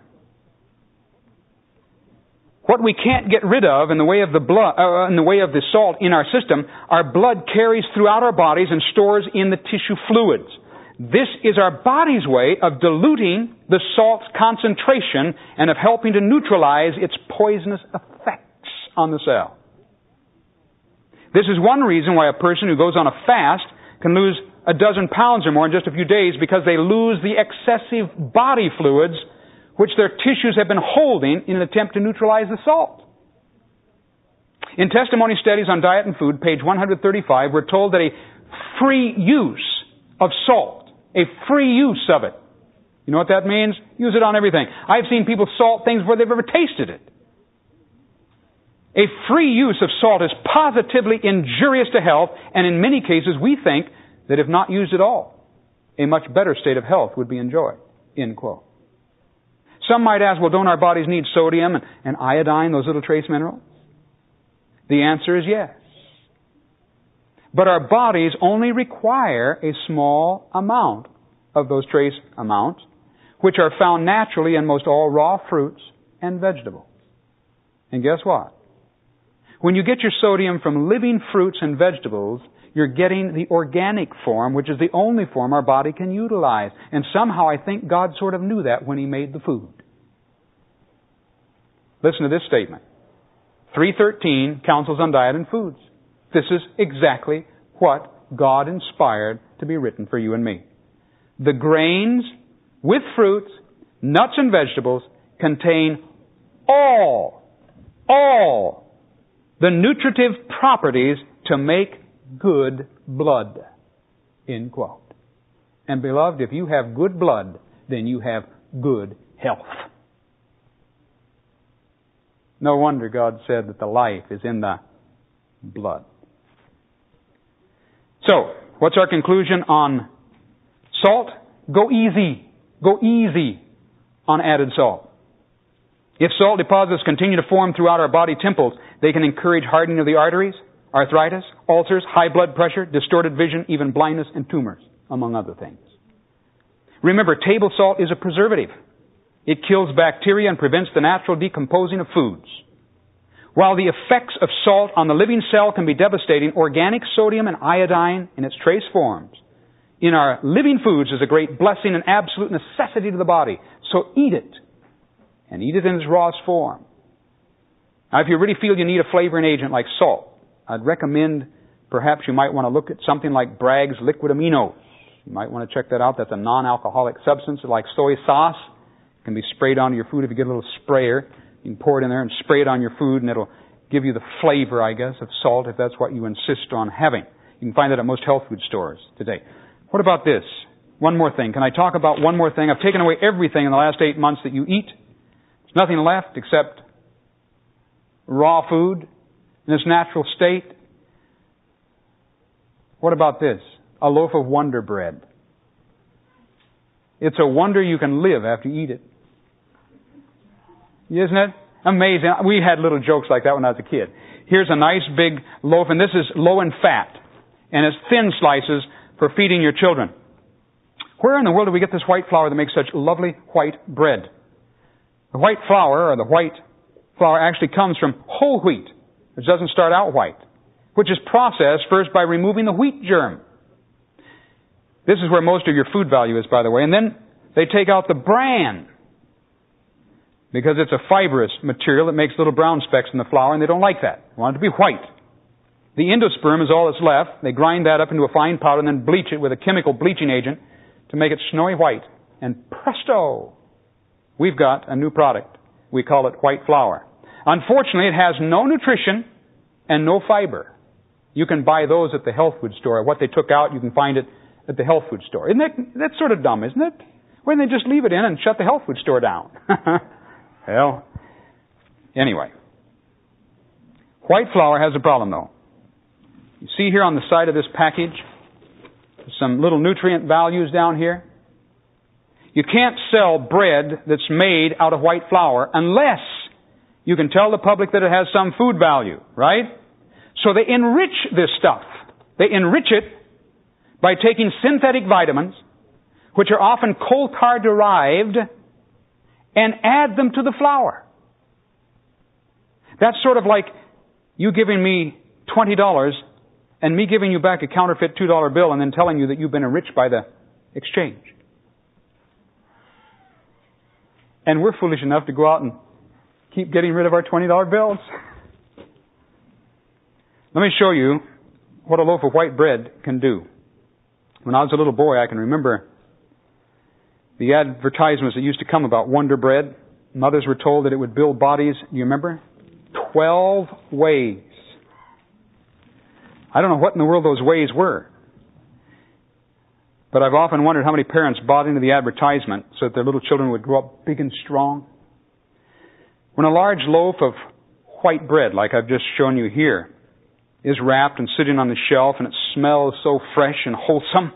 S1: What we can't get rid of in the way of the salt in our system, our blood carries throughout our bodies and stores in the tissue fluids. This is our body's way of diluting the salt's concentration and of helping to neutralize its poisonous effects on the cell. This is one reason why a person who goes on a fast can lose a dozen pounds or more in just a few days, because they lose the excessive body fluids which their tissues have been holding in an attempt to neutralize the salt. In Testimony Studies on Diet and Food, page 135, we're told that a free use of salt, a free use of it. You know what that means? Use it on everything. I've seen people salt things before they've ever tasted it. A free use of salt is positively injurious to health, and in many cases we think that if not used at all, a much better state of health would be enjoyed. End quote. Some might ask, well, don't our bodies need sodium and iodine, those little trace minerals? The answer is yes. But our bodies only require a small amount of those trace amounts, which are found naturally in most all raw fruits and vegetables. And guess what? When you get your sodium from living fruits and vegetables, you're getting the organic form, which is the only form our body can utilize. And somehow I think God sort of knew that when He made the food. Listen to this statement. 313, Counsels on Diet and Foods. This is exactly what God inspired to be written for you and me. The grains with fruits, nuts and vegetables contain all the nutritive properties to make good blood. End quote. And beloved, if you have good blood, then you have good health. No wonder God said that the life is in the blood. So, what's our conclusion on salt? Go easy. Go easy on added salt. If salt deposits continue to form throughout our body temples, they can encourage hardening of the arteries, arthritis, ulcers, high blood pressure, distorted vision, even blindness and tumors, among other things. Remember, table salt is a preservative. It kills bacteria and prevents the natural decomposing of foods. While the effects of salt on the living cell can be devastating, organic sodium and iodine in its trace forms in our living foods is a great blessing and absolute necessity to the body. So eat it, and eat it in its rawest form. Now, if you really feel you need a flavoring agent like salt, I'd recommend perhaps you might want to look at something like Bragg's Liquid Aminos. You might want to check that out. That's a non-alcoholic substance like soy sauce. It can be sprayed onto your food if you get a little sprayer. You can pour it in there and spray it on your food, and it'll give you the flavor, I guess, of salt if that's what you insist on having. You can find that at most health food stores today. What about this? One more thing. Can I talk about one more thing? I've taken away everything in the last 8 months that you eat. There's nothing left except raw food in its natural state. What about this? A loaf of Wonder Bread. It's a wonder you can live after you eat it. Isn't it? Amazing. We had little jokes like that when I was a kid. Here's a nice big loaf, and this is low in fat. And it's thin slices for feeding your children. Where in the world do we get this white flour that makes such lovely white bread? The white flour, or the white flour, actually comes from whole wheat, which doesn't start out white, which is processed first by removing the wheat germ. This is where most of your food value is, by the way. And then they take out the bran, because it's a fibrous material that makes little brown specks in the flour, and they don't like that. They want it to be white. The endosperm is all that's left. They grind that up into a fine powder and then bleach it with a chemical bleaching agent to make it snowy white. And presto! We've got a new product. We call it white flour. Unfortunately, it has no nutrition and no fiber. You can buy those at the health food store. What they took out, you can find it at the health food store. That's sort of dumb, isn't it? Why don't they just leave it in and shut the health food store down? Well, anyway. White flour has a problem, though. You see here on the side of this package, some little nutrient values down here. You can't sell bread that's made out of white flour unless you can tell the public that it has some food value, right? So they enrich this stuff. They enrich it by taking synthetic vitamins, which are often coal tar derived, and add them to the flour. That's sort of like you giving me $20 and me giving you back a counterfeit $2 bill and then telling you that you've been enriched by the exchange. And we're foolish enough to go out and keep getting rid of our $20 bills. Let me show you what a loaf of white bread can do. When I was a little boy, I can remember the advertisements that used to come about Wonder Bread. Mothers were told that it would build bodies. Do you remember? 12 ways. I don't know what in the world those ways were. But I've often wondered how many parents bought into the advertisement so that their little children would grow up big and strong. When a large loaf of white bread, like I've just shown you here, is wrapped and sitting on the shelf and it smells so fresh and wholesome,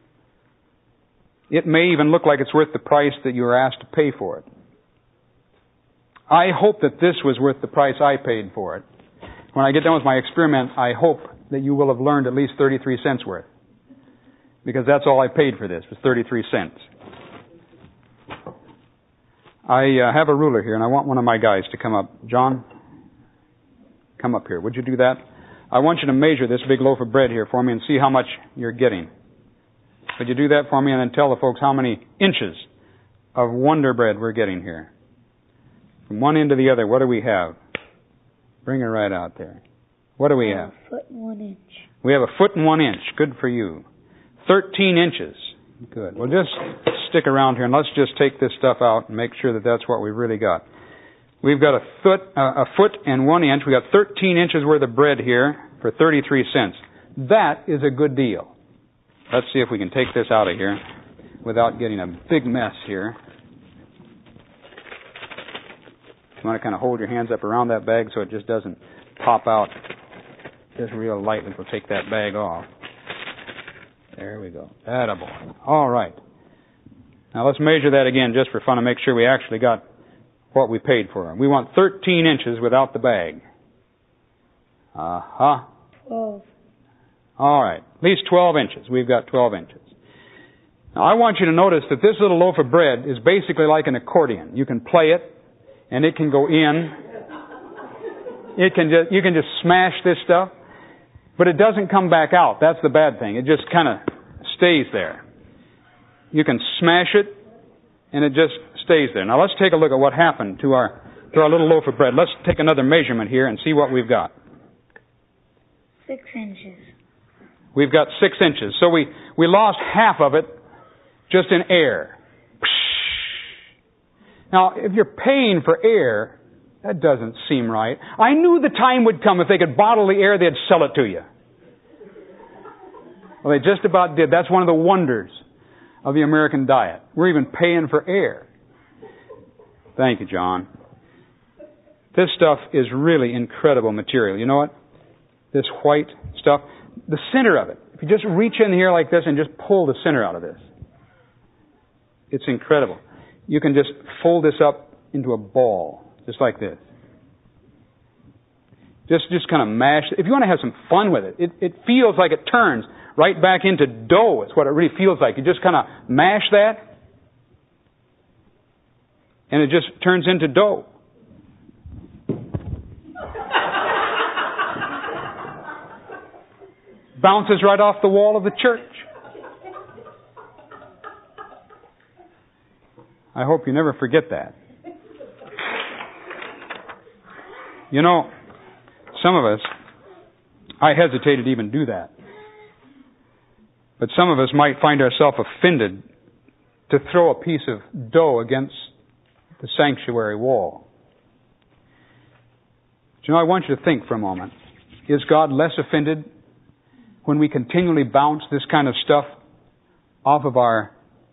S1: it may even look like it's worth the price that you were asked to pay for it. I hope that this was worth the price I paid for it. When I get done with my experiment, I hope that you will have learned at least 33 cents worth. Because that's all I paid for this, was 33 cents. I have a ruler here, and I want one of my guys to come up. John, come up here. Would you do that? I want you to measure this big loaf of bread here for me and see how much you're getting. Would you do that for me and then tell the folks how many inches of Wonder Bread we're getting here? From one end to the other, what do we have? Bring it right out there. What do we have?
S2: 1 foot and 1 inch.
S1: We have 1 foot and 1 inch. Good for you. 13 inches. Good. Well, just stick around here and let's just take this stuff out and make sure that that's what we've really got. We've got 1 foot and 1 inch. We've got 13 inches worth of bread here for 33 cents. That is a good deal. Let's see if we can take this out of here without getting a big mess here. You want to kind of hold your hands up around that bag so it just doesn't pop out just real lightly. We'll take that bag off. There we go. Attaboy. All right. Now let's measure that again just for fun and make sure we actually got what we paid for. We want 13 inches without the bag.
S2: 12.
S1: All right. At least 12 inches. We've got 12 inches. Now I want you to notice that this little loaf of bread is basically like an accordion. You can play it and it can go in. You can just smash this stuff. But it doesn't come back out. That's the bad thing. It just kind of stays there. You can smash it, and it just stays there. Now let's take a look at what happened to our little loaf of bread. Let's take another measurement here and see what we've got.
S2: 6 inches.
S1: We've got 6 inches. So we lost half of it just in air. Now, if you're paying for air, that doesn't seem right. I knew the time would come if they could bottle the air, they'd sell it to you. Well, they just about did. That's one of the wonders of the American diet. We're even paying for air. Thank you, John. This stuff is really incredible material. You know what? This white stuff, the center of it. If you just reach in here like this and just pull the center out of this, it's incredible. You can just fold this up into a ball, just like this. Just kind of mash. If you want to have some fun with it, it feels like it turns right back into dough. It's what it really feels like. You just kind of mash that, and it just turns into dough. Bounces right off the wall of the church. I hope you never forget that. You know, some of us, I hesitated to even do that. But some of us might find ourselves offended to throw a piece of dough against the sanctuary wall. But you know, I want you to think for a moment. Is God less offended when we continually bounce this kind of stuff off of our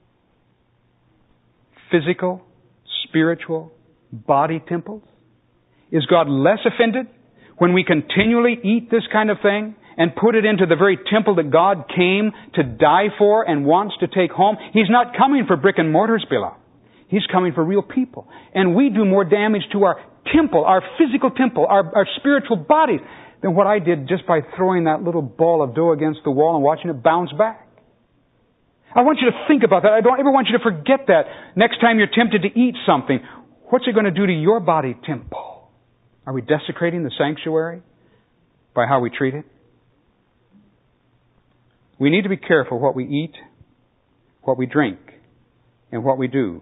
S1: physical, spiritual, body temples? Is God less offended when we continually eat this kind of thing and put it into the very temple that God came to die for and wants to take home? He's not coming for brick and mortars, beloved. He's coming for real people. And we do more damage to our temple, our physical temple, our spiritual bodies, than what I did just by throwing that little ball of dough against the wall and watching it bounce back. I want you to think about that. I don't ever want you to forget that. Next time you're tempted to eat something, what's it going to do to your body temple? Are we desecrating the sanctuary by how we treat it? We need to be careful what we eat, what we drink, and what we do.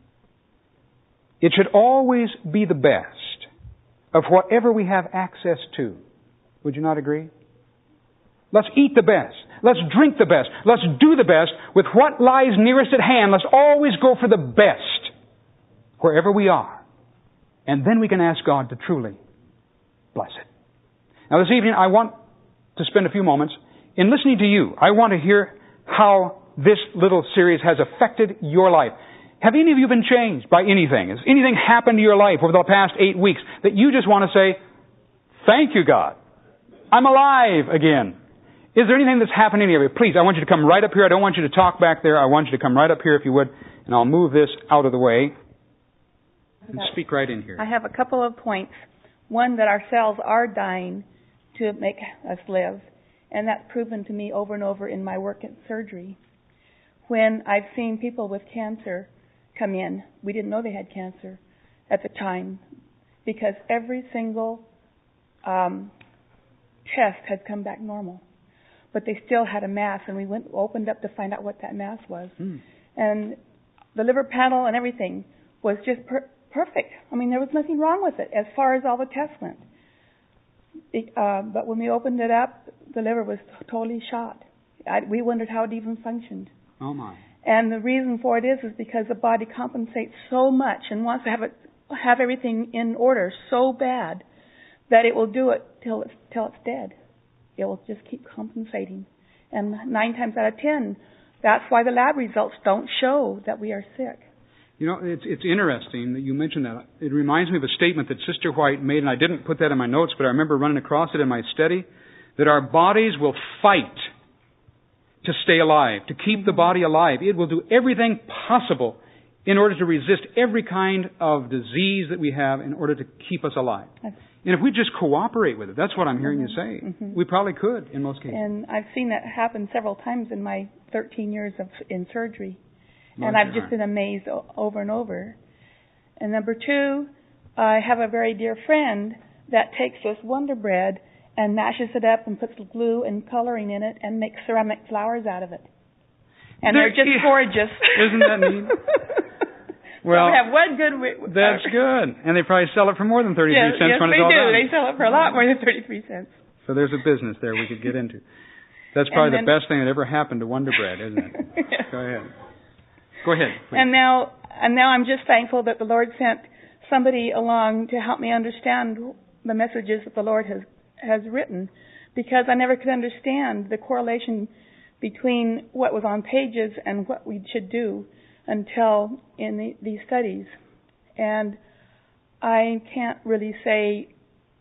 S1: It should always be the best of whatever we have access to. Would you not agree? Let's eat the best. Let's drink the best. Let's do the best with what lies nearest at hand. Let's always go for the best wherever we are. And then we can ask God to truly bless it. Now this evening I want to spend a few moments in listening to you. I want to hear how this little series has affected your life. Have any of you been changed by anything? Has anything happened to your life over the past 8 weeks that you just want to say, thank you, God. I'm alive again. Is there anything that's happened to any of you? Please, I want you to come right up here. I don't want you to talk back there. I want you to come right up here if you would. And I'll move this out of the way. And speak right in here.
S3: I have a couple of points. One, that our cells are dying to make us live. And that's proven to me over and over in my work at surgery. When I've seen people with cancer come in, we didn't know they had cancer at the time, because every single test had come back normal. But they still had a mass, and we opened up to find out what that mass was. And the liver panel and everything was just perfect. I mean, there was nothing wrong with it as far as all the tests went. But when we opened it up, the liver was totally shot. We wondered how it even functioned.
S1: Oh my! And
S3: the reason for it is because the body compensates so much and wants to have everything in order so bad that it will do it till it's dead. It will just keep compensating. And 9 times out of 10, that's why the lab results don't show that we are sick.
S1: You know, it's interesting that you mentioned that. It reminds me of a statement that Sister White made, and I didn't put that in my notes, but I remember running across it in my study, that our bodies will fight to stay alive, to keep the body alive. It will do everything possible in order to resist every kind of disease that we have in order to keep us alive. And if we just cooperate with it, that's what I'm hearing you say. We probably could in most cases.
S3: And I've seen that happen several times in my 13 years in surgery. And I've just been amazed over and over. And number 2, I have a very dear friend that takes this Wonder Bread and mashes it up and puts glue and coloring in it and makes ceramic flowers out of it. And they're just gorgeous.
S1: Isn't that neat? Well,
S3: so we have one good...
S1: That's good. And they probably sell it for more than 33 cents when it's all done.
S3: Yes, they do. They sell it for a lot more than 33 cents.
S1: So there's a business there we could get into. That's probably the best thing that ever happened to Wonder Bread, isn't it?
S3: Yeah.
S1: Go ahead. Go ahead, please.
S3: And now I'm just thankful that the Lord sent somebody along to help me understand the messages that the Lord has written, because I never could understand the correlation between what was on pages and what we should do until in these studies. And I can't really say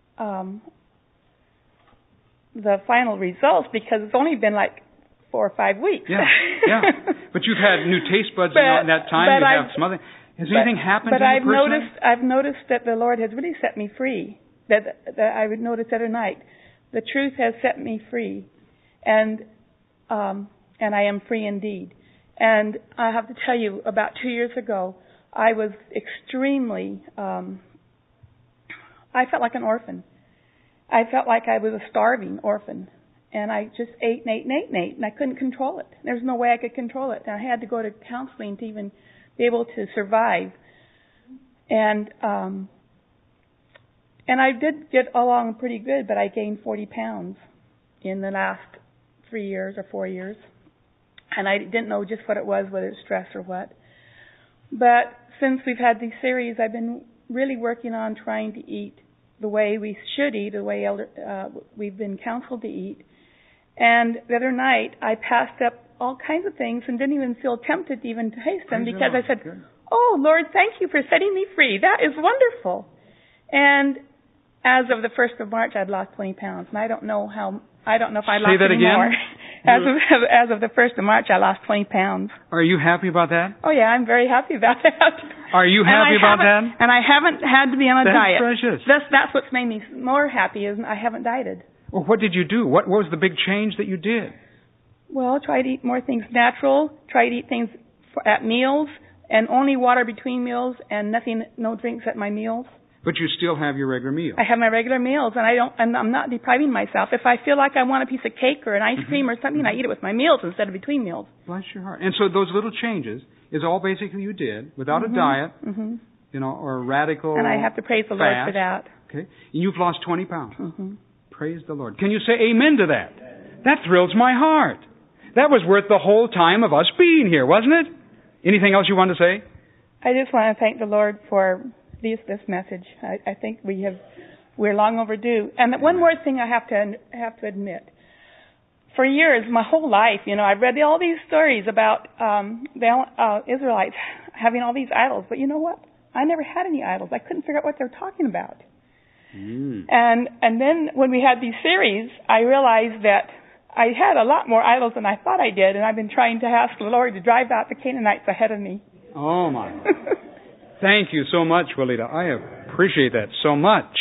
S3: the final results because it's only been like 4 or 5 weeks.
S1: Yeah. But you've had new taste buds in that time. You have some other. Has anything happened to you personally?
S3: I've noticed that the Lord has really set me free. That I would notice the other night. The truth has set me free, and I am free indeed. And I have to tell you, about 2 years ago, I was extremely. I felt like an orphan. I felt like I was a starving orphan. And I just ate and I couldn't control it. There's no way I could control it. And I had to go to counseling to even be able to survive. And I did get along pretty good, but I gained 40 pounds in the last 3 years or 4 years. And I didn't know just what it was, whether it's stress or what. But since we've had these series, I've been really working on trying to eat the way we should eat, the way we've been counseled to eat. And the other night, I passed up all kinds of things and didn't even feel tempted to even taste them because I said, "Oh, Lord, thank you for setting me free. That is wonderful." And as of the 1st of March, I'd lost 20 pounds. And I don't know if I lost any more. As of the 1st of March, I lost 20 pounds.
S1: Are you happy about that?
S3: Oh, yeah, I'm very happy about that.
S1: Are you happy about that?
S3: And I haven't had to be on a diet.
S1: That's precious.
S3: That's what's made me more happy is I haven't dieted.
S1: Well, what did you do? What was the big change that you did?
S3: Well, try to eat more things natural, try to eat things at meals, and only water between meals, and no drinks at my meals.
S1: But you still have your regular meals.
S3: I have my regular meals, and I'm not depriving myself. If I feel like I want a piece of cake or an ice cream or something, I eat it with my meals instead of between meals.
S1: Bless your heart. And so those little changes is all basically you did without a diet, or a radical
S3: And I have to praise the Lord for that.
S1: Okay. And you've lost 20 pounds. Praise the Lord. Can you say amen to that? That thrills my heart. That was worth the whole time of us being here, wasn't it? Anything else you want to say?
S3: I just want to thank the Lord for this message. I think we're long overdue. And one more thing I have to admit. For years, my whole life, I've read all these stories about the Israelites having all these idols. But you know what? I never had any idols. I couldn't figure out what they were talking about. And then when we had these series, I realized that I had a lot more idols than I thought I did, and I've been trying to ask the Lord to drive out the Canaanites ahead of me.
S1: Oh, my. Thank you so much, Willita. I appreciate that so much.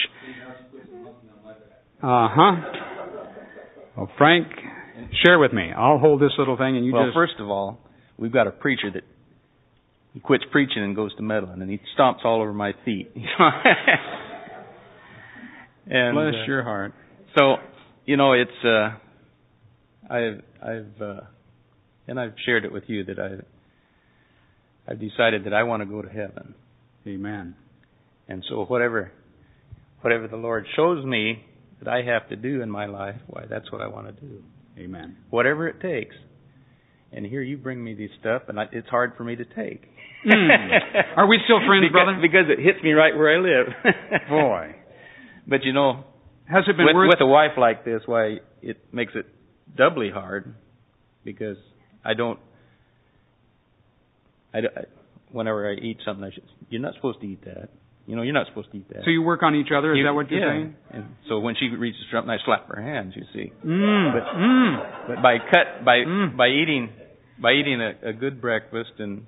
S1: Well, Frank, share with me. I'll hold this little thing, and you
S4: Well, first of all, we've got a preacher that he quits preaching and goes to meddling, and he stomps all over my feet. And,
S1: bless your heart.
S4: So, it's I've shared it with you that I've decided that I want to go to heaven.
S1: Amen.
S4: And so whatever the Lord shows me that I have to do in my life, why, that's what I want to do.
S1: Amen.
S4: Whatever it takes. And here you bring me this stuff, and it's hard for me to take.
S1: Are we still friends, brother?
S4: Because it hits me right where I live.
S1: Boy.
S4: But
S1: has it been
S4: with a wife like this, why it makes it doubly hard, because whenever I eat something, you're not supposed to eat that. You're not supposed to eat that.
S1: So you work on each other? Is that what you're saying?
S4: And so when she reaches for something, I slap her hands. You see. But by eating a good breakfast and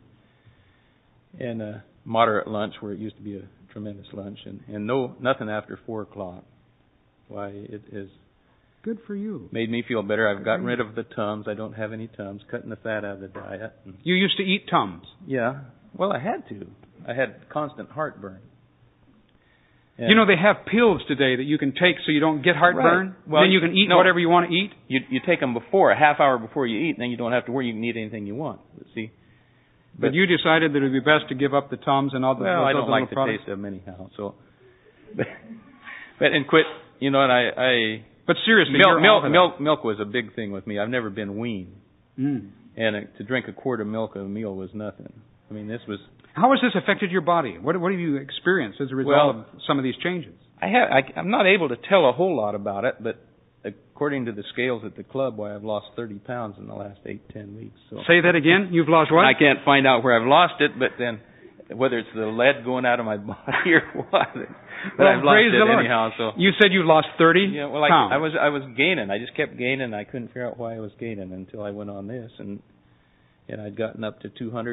S4: a moderate lunch, where it used to be a tremendous lunch, and nothing after 4:00. Why, it has
S1: good for you.
S4: Made me feel better. I've gotten rid of the Tums. I don't have any Tums. Cutting the fat out of the diet.
S1: You used to eat Tums?
S4: Yeah. Well, I had to. I had constant heartburn. And
S1: they have pills today that you can take so you don't get heartburn.
S4: Right. Well,
S1: then you can eat whatever you want to eat.
S4: You take them a half hour before you eat, and then you don't have to worry. You can eat anything you want. See.
S1: But you decided that it would be best to give up the Tums and all the
S4: I don't like the taste of them anyhow. So, but and quit. And I.
S1: But seriously,
S4: milk was a big thing with me. I've never been weaned, and to drink a quart of milk a meal was nothing. I mean, this was. How
S1: has this affected your body? What have you experienced as a result of some of these changes?
S4: I'm not able to tell a whole lot about it, but according to the scales at the club, why I've lost 30 pounds in the last 8-10 weeks. So.
S1: Say that again? You've lost what?
S4: I can't find out where I've lost it, but then whether it's the lead going out of my body or what. But I've lost it anyhow. So
S1: you said you lost 30 pounds.
S4: I was gaining. I just kept gaining. I couldn't figure out why I was gaining until I went on this, and I'd gotten up to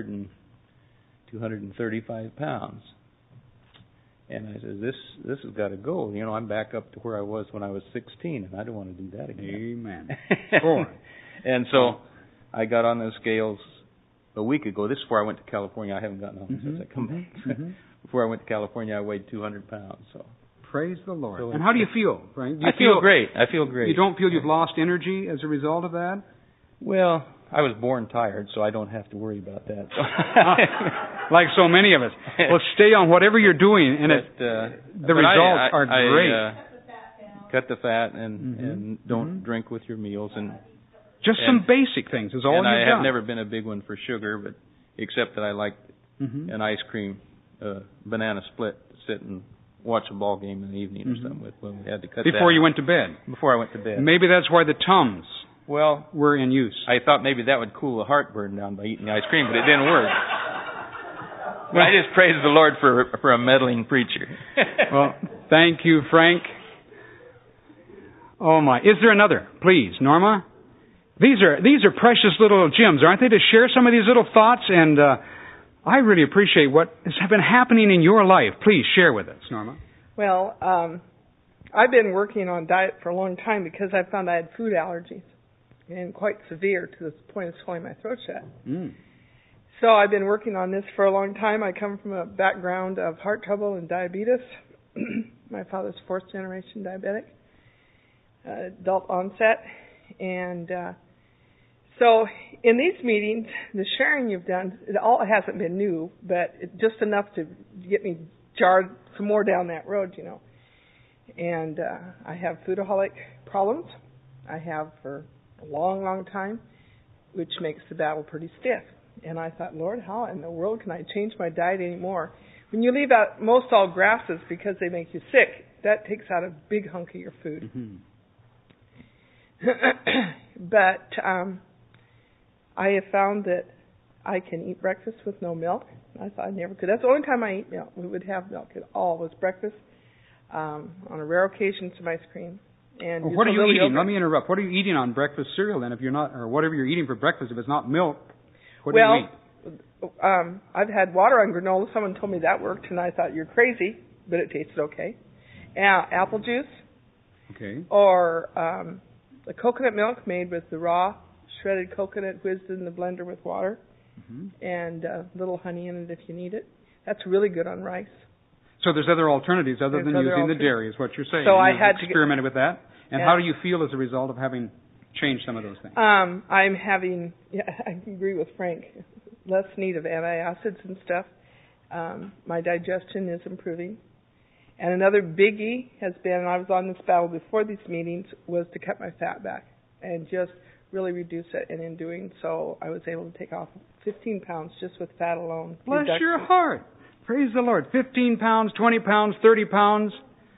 S4: 235 pounds. And I said, this has got to go. You know, I'm back up to where I was when I was 16, and I don't want to do that again.
S1: Amen.
S4: And so I got on the scales a week ago. This is before I went to California. I haven't gotten on them since I come back. Before I went to California, I weighed 200 pounds. So
S1: praise the Lord. So, and how do you feel, Frank?
S4: I feel great. I feel great.
S1: You don't feel you've lost energy as a result of that?
S4: Well, I was born tired, so I don't have to worry about that.
S1: Like so many of us. Well, stay on whatever you're doing, and the results are great.
S4: Cut the fat and don't drink with your meals, and
S1: just some basic things is all you've done.
S4: And I have never been a big one for sugar, but except that I like an ice cream, banana split, to sit and watch a ball game in the evening or something with when we had to cut
S1: before you went to bed.
S4: Before I went to bed.
S1: Maybe that's why the Tums were in use.
S4: I thought maybe that would cool the heartburn down by eating the ice cream, but it didn't work. But I just praise the Lord for a meddling preacher.
S1: Well, thank you, Frank. Oh my! Is there another? Please, Norma. These are precious little gems, aren't they? To share some of these little thoughts, and I really appreciate what has been happening in your life. Please share with us, Norma.
S5: Well, I've been working on diet for a long time because I found I had food allergies, and quite severe to the point of swelling my throat shut. So I've been working on this for a long time. I come from a background of heart trouble and diabetes. My father's fourth-generation diabetic, adult onset. And so in these meetings, the sharing you've done, it hasn't been new, but just enough to get me jarred some more down that road, you know. And I have foodaholic problems. I have for a long, long time, which makes the battle pretty stiff. And I thought, Lord, how in the world can I change my diet anymore? When you leave out most all grasses because they make you sick, that takes out a big hunk of your food. But I have found that I can eat breakfast with no milk. I thought I never could. That's the only time I eat milk. We would have milk at all was breakfast. On a rare occasion, some ice cream. And
S1: well, what are you eating? Yogurt. Let me interrupt. What are you eating on breakfast cereal then? If you're not, or whatever you're eating for breakfast, if it's not milk, what do you eat?
S5: I've had water on granola. Someone told me that worked, and I thought you're crazy, but it tasted okay. Apple juice.
S1: Okay.
S5: Or the coconut milk made with the raw shredded coconut whizzed in the blender with water, and a little honey in it if you need it. That's really good on rice.
S1: So there's other alternatives other than using the dairy, is what you're saying.
S5: So I had
S1: experimented with that. And how do you feel as a result of having changed some of those things?
S5: I'm having, I agree with Frank, less need of antacids and stuff. My digestion is improving. And another biggie has been, and I was on this battle before these meetings, was to cut my fat back and just really reduce it. And in doing so, I was able to take off 15 pounds just with fat alone.
S1: Bless your heart. Praise the Lord. 15 pounds, 20 pounds, 30 pounds.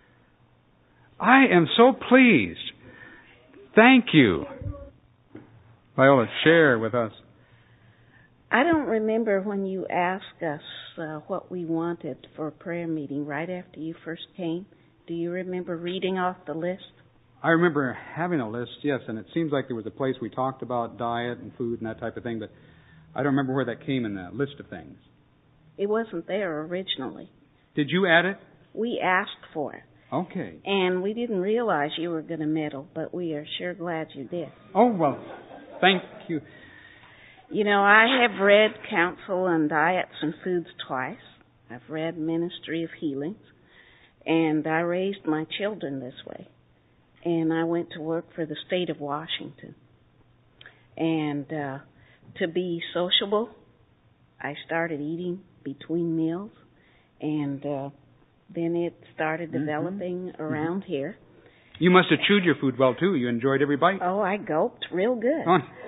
S1: I am so pleased. Thank you. Viola, share with us.
S6: I don't remember when you asked us what we wanted for a prayer meeting right after you first came. Do you remember reading off the list?
S1: I remember having a list, yes, and it seems like there was a place we talked about diet and food and that type of thing, but I don't remember where that came in the list of things.
S6: It wasn't there originally.
S1: Did you add it?
S6: We asked for it.
S1: Okay.
S6: And we didn't realize you were going to meddle, but we are sure glad you did.
S1: Oh, well, thank you.
S6: You know, I have read Counsel on Diets and Foods twice. I've read Ministry of Healings. And I raised my children this way. And I went to work for the state of Washington. And to be sociable, I started eating between meals. And then it started developing around here.
S1: You must have chewed your food well, too. You enjoyed every bite.
S6: Oh, I gulped real good.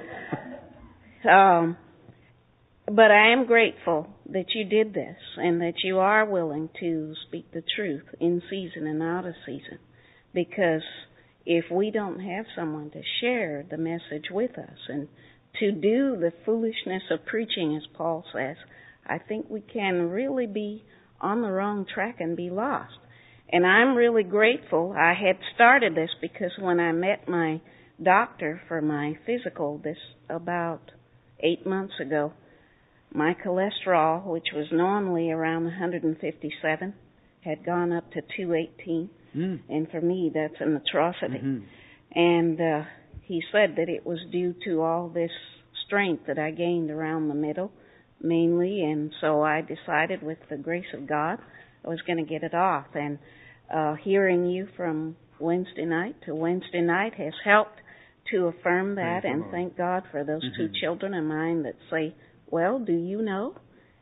S6: But I am grateful that you did this and that you are willing to speak the truth in season and out of season, because if we don't have someone to share the message with us and to do the foolishness of preaching, as Paul says, I think we can really be on the wrong track and be lost. And I'm really grateful I had started this, because when I met my doctor for my physical this about 8 months ago, my cholesterol, which was normally around 157, had gone up to 218. And for me, that's an atrocity. And he said that it was due to all this strength that I gained around the middle, mainly. And so I decided, with the grace of God, I was going to get it off. And hearing you from Wednesday night to Wednesday night has helped to affirm that. And thank God for those two children of mine that say, well, do you know?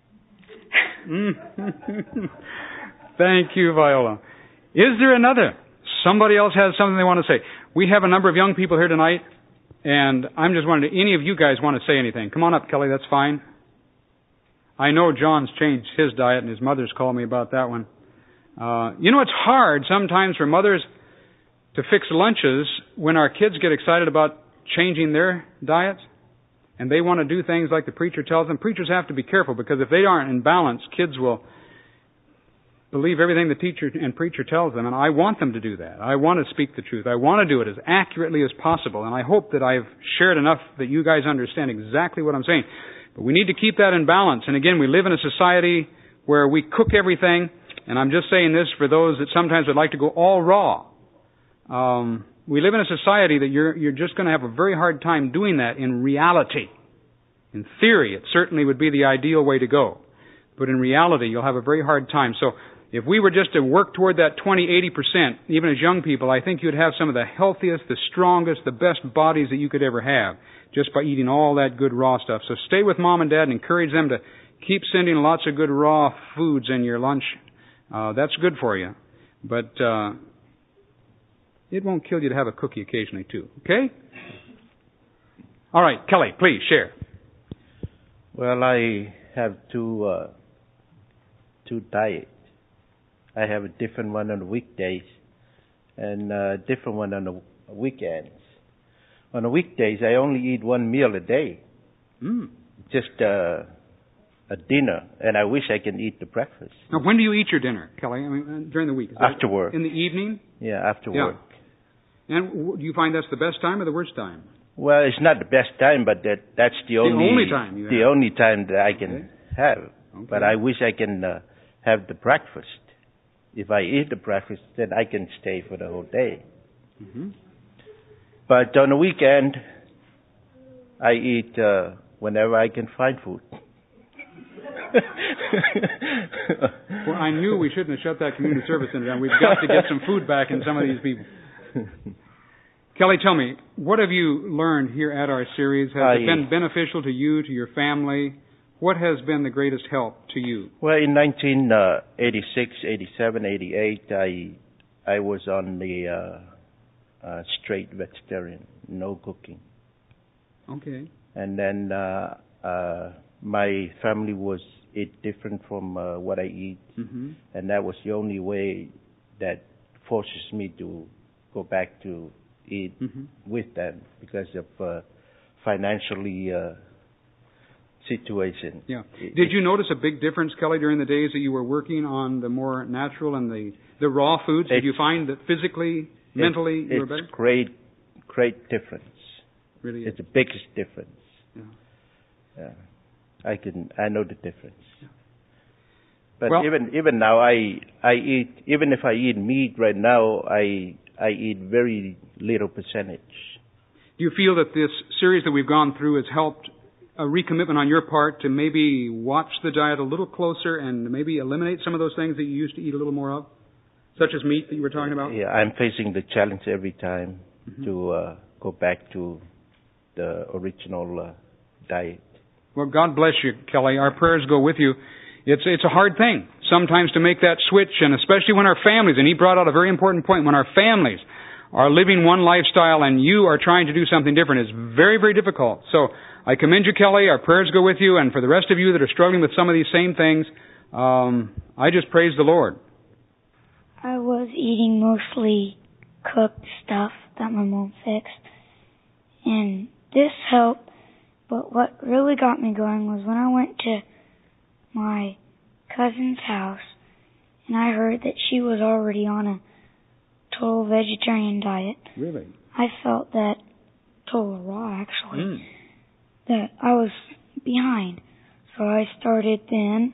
S1: Thank you, Viola. Is there another? Somebody else has something they want to say. We have a number of young people here tonight, and I'm just wondering, any of you guys want to say anything? Come on up, Kelly, that's fine. I know John's changed his diet, and his mother's called me about that one. It's hard sometimes for mothers to fix lunches when our kids get excited about changing their diets, and they want to do things like the preacher tells them. Preachers have to be careful, because if they aren't in balance, kids will believe everything the teacher and preacher tells them, and I want them to do that. I want to speak the truth. I want to do it as accurately as possible, and I hope that I've shared enough that you guys understand exactly what I'm saying. But we need to keep that in balance. And again, we live in a society where we cook everything, and I'm just saying this for those that sometimes would like to go all raw. We live in a society that you're just going to have a very hard time doing that in reality. In theory, it certainly would be the ideal way to go. But in reality, you'll have a very hard time. So if we were just to work toward that 20-80%, even as young people, I think you'd have some of the healthiest, the strongest, the best bodies that you could ever have, just by eating all that good raw stuff. So stay with Mom and Dad and encourage them to keep sending lots of good raw foods in your lunch. That's good for you. But it won't kill you to have a cookie occasionally, too. Okay? All right, Kelly, please share.
S7: Well, I have two diets. I have a different one on the weekdays and a different one on the weekends. On the weekdays, I only eat one meal a day. Just a dinner, and I wish I can eat the breakfast.
S1: Now, when do you eat your dinner, Kelly? I mean, during the week?
S7: After work.
S1: In the evening?
S7: Yeah, after work.
S1: And do you find that's the best time or the worst time?
S7: Well, it's not the best time, but that's the only
S1: time you have.
S7: The only time that I can have.
S1: Okay.
S7: But I wish I can have the breakfast. If I eat the breakfast, then I can stay for the whole day. But on the weekend, I eat whenever I can find food.
S1: Well, I knew we shouldn't have shut that community service center down. We've got to get some food back in some of these people. Kelly, tell me, what have you learned here at our series? Has it been beneficial to you, to your family? What has been the greatest help to you?
S7: Well, in 1986, 87, 88, I was on the straight vegetarian, no cooking.
S1: Okay.
S7: And then my family was eat different from what I eat, and that was the only way that forces me to go back to eat with them because of financially situation.
S1: Yeah. Did you notice a big difference, Kelly, during the days that you were working on the more natural and the raw foods? Did you find that physically, mentally, you were better?
S7: It's great difference.
S1: Really,
S7: it's the biggest difference.
S1: Yeah.
S7: I know the difference.
S1: Yeah.
S7: But even now, I eat. Even if I eat meat right now, I eat very little percentage.
S1: Do you feel that this series that we've gone through has helped a recommitment on your part to maybe watch the diet a little closer and maybe eliminate some of those things that you used to eat a little more of, such as meat that you were talking about?
S7: Yeah, I'm facing the challenge every time to go back to the original diet. Well,
S1: God bless you, Kelly. Our prayers go with you. It's a hard thing sometimes to make that switch, and especially when our families, and he brought out a very important point, when our families are living one lifestyle and you are trying to do something different, it's very, very difficult. So I commend you, Kelly. Our prayers go with you, and for the rest of you that are struggling with some of these same things, I just praise the Lord.
S2: I was eating mostly cooked stuff that my mom fixed. And this helped, but what really got me going was when I went to my cousin's house and I heard that she was already on a total vegetarian diet.
S1: Really?
S2: I felt that total raw, actually, that I was behind. So I started then,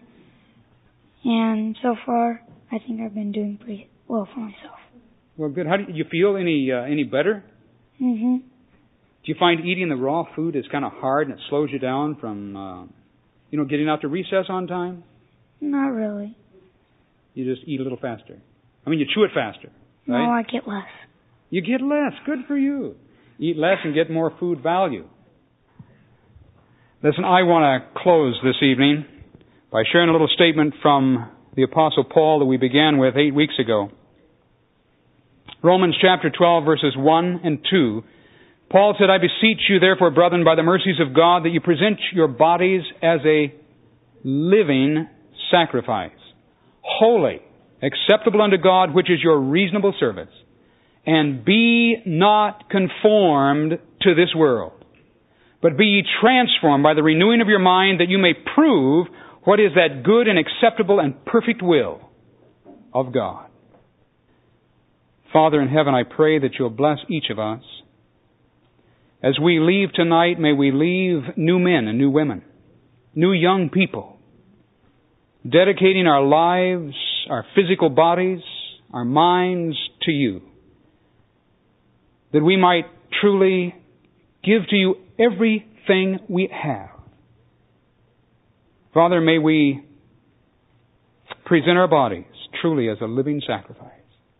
S2: and so far, I think I've been doing pretty well for myself.
S1: Well, good. How do you feel? Any better?
S2: Mm-hmm.
S1: Do you find eating the raw food is kind of hard and it slows you down from, getting out to recess on time?
S2: Not really.
S1: You just eat a little faster. I mean, you chew it faster, right?
S2: No, I get less.
S1: You get less. Good for you. Eat less and get more food value. Listen, I want to close this evening by sharing a little statement from the Apostle Paul that we began with 8 weeks ago. Romans chapter 12, verses 1 and 2. Paul said, I beseech you, therefore, brethren, by the mercies of God, that you present your bodies as a living sacrifice, holy, acceptable unto God, which is your reasonable service. And be not conformed to this world, but be ye transformed by the renewing of your mind, that you may prove what is that good and acceptable and perfect will of God. Father in heaven, I pray that you'll bless each of us. As we leave tonight, may we leave new men and new women, new young people, dedicating our lives, our physical bodies, our minds to you, that we might truly give to you everything we have. Father, may we present our bodies truly as a living sacrifice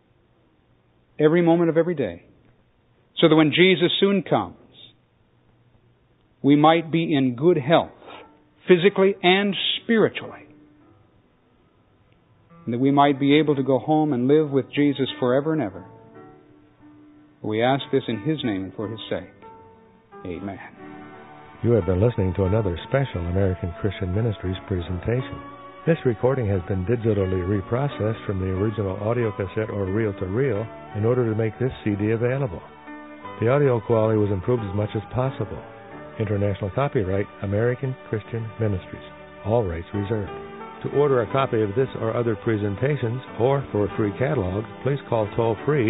S1: every moment of every day, so that when Jesus soon comes, we might be in good health, physically and spiritually, and that we might be able to go home and live with Jesus forever and ever. We ask this in His name and for His sake. Amen.
S8: You have been listening to another special American Christian Ministries presentation. This recording has been digitally reprocessed from the original audio cassette or reel-to-reel in order to make this CD available. The audio quality was improved as much as possible. International copyright, American Christian Ministries. All rights reserved. To order a copy of this or other presentations, or for a free catalog, please call toll-free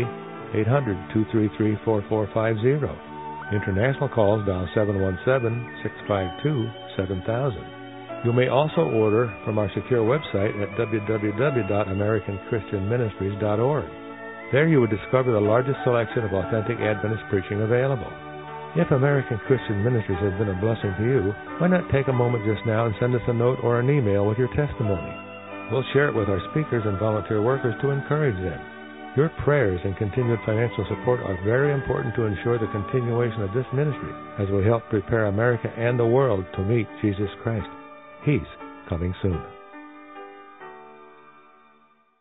S8: 800-233-4450. International calls dial 717-652-7000. You may also order from our secure website at www.americanchristianministries.org. There you will discover the largest selection of authentic Adventist preaching available. If American Christian Ministries has been a blessing to you, why not take a moment just now and send us a note or an email with your testimony? We'll share it with our speakers and volunteer workers to encourage them. Your prayers and continued financial support are very important to ensure the continuation of this ministry as we help prepare America and the world to meet Jesus Christ. He's coming soon.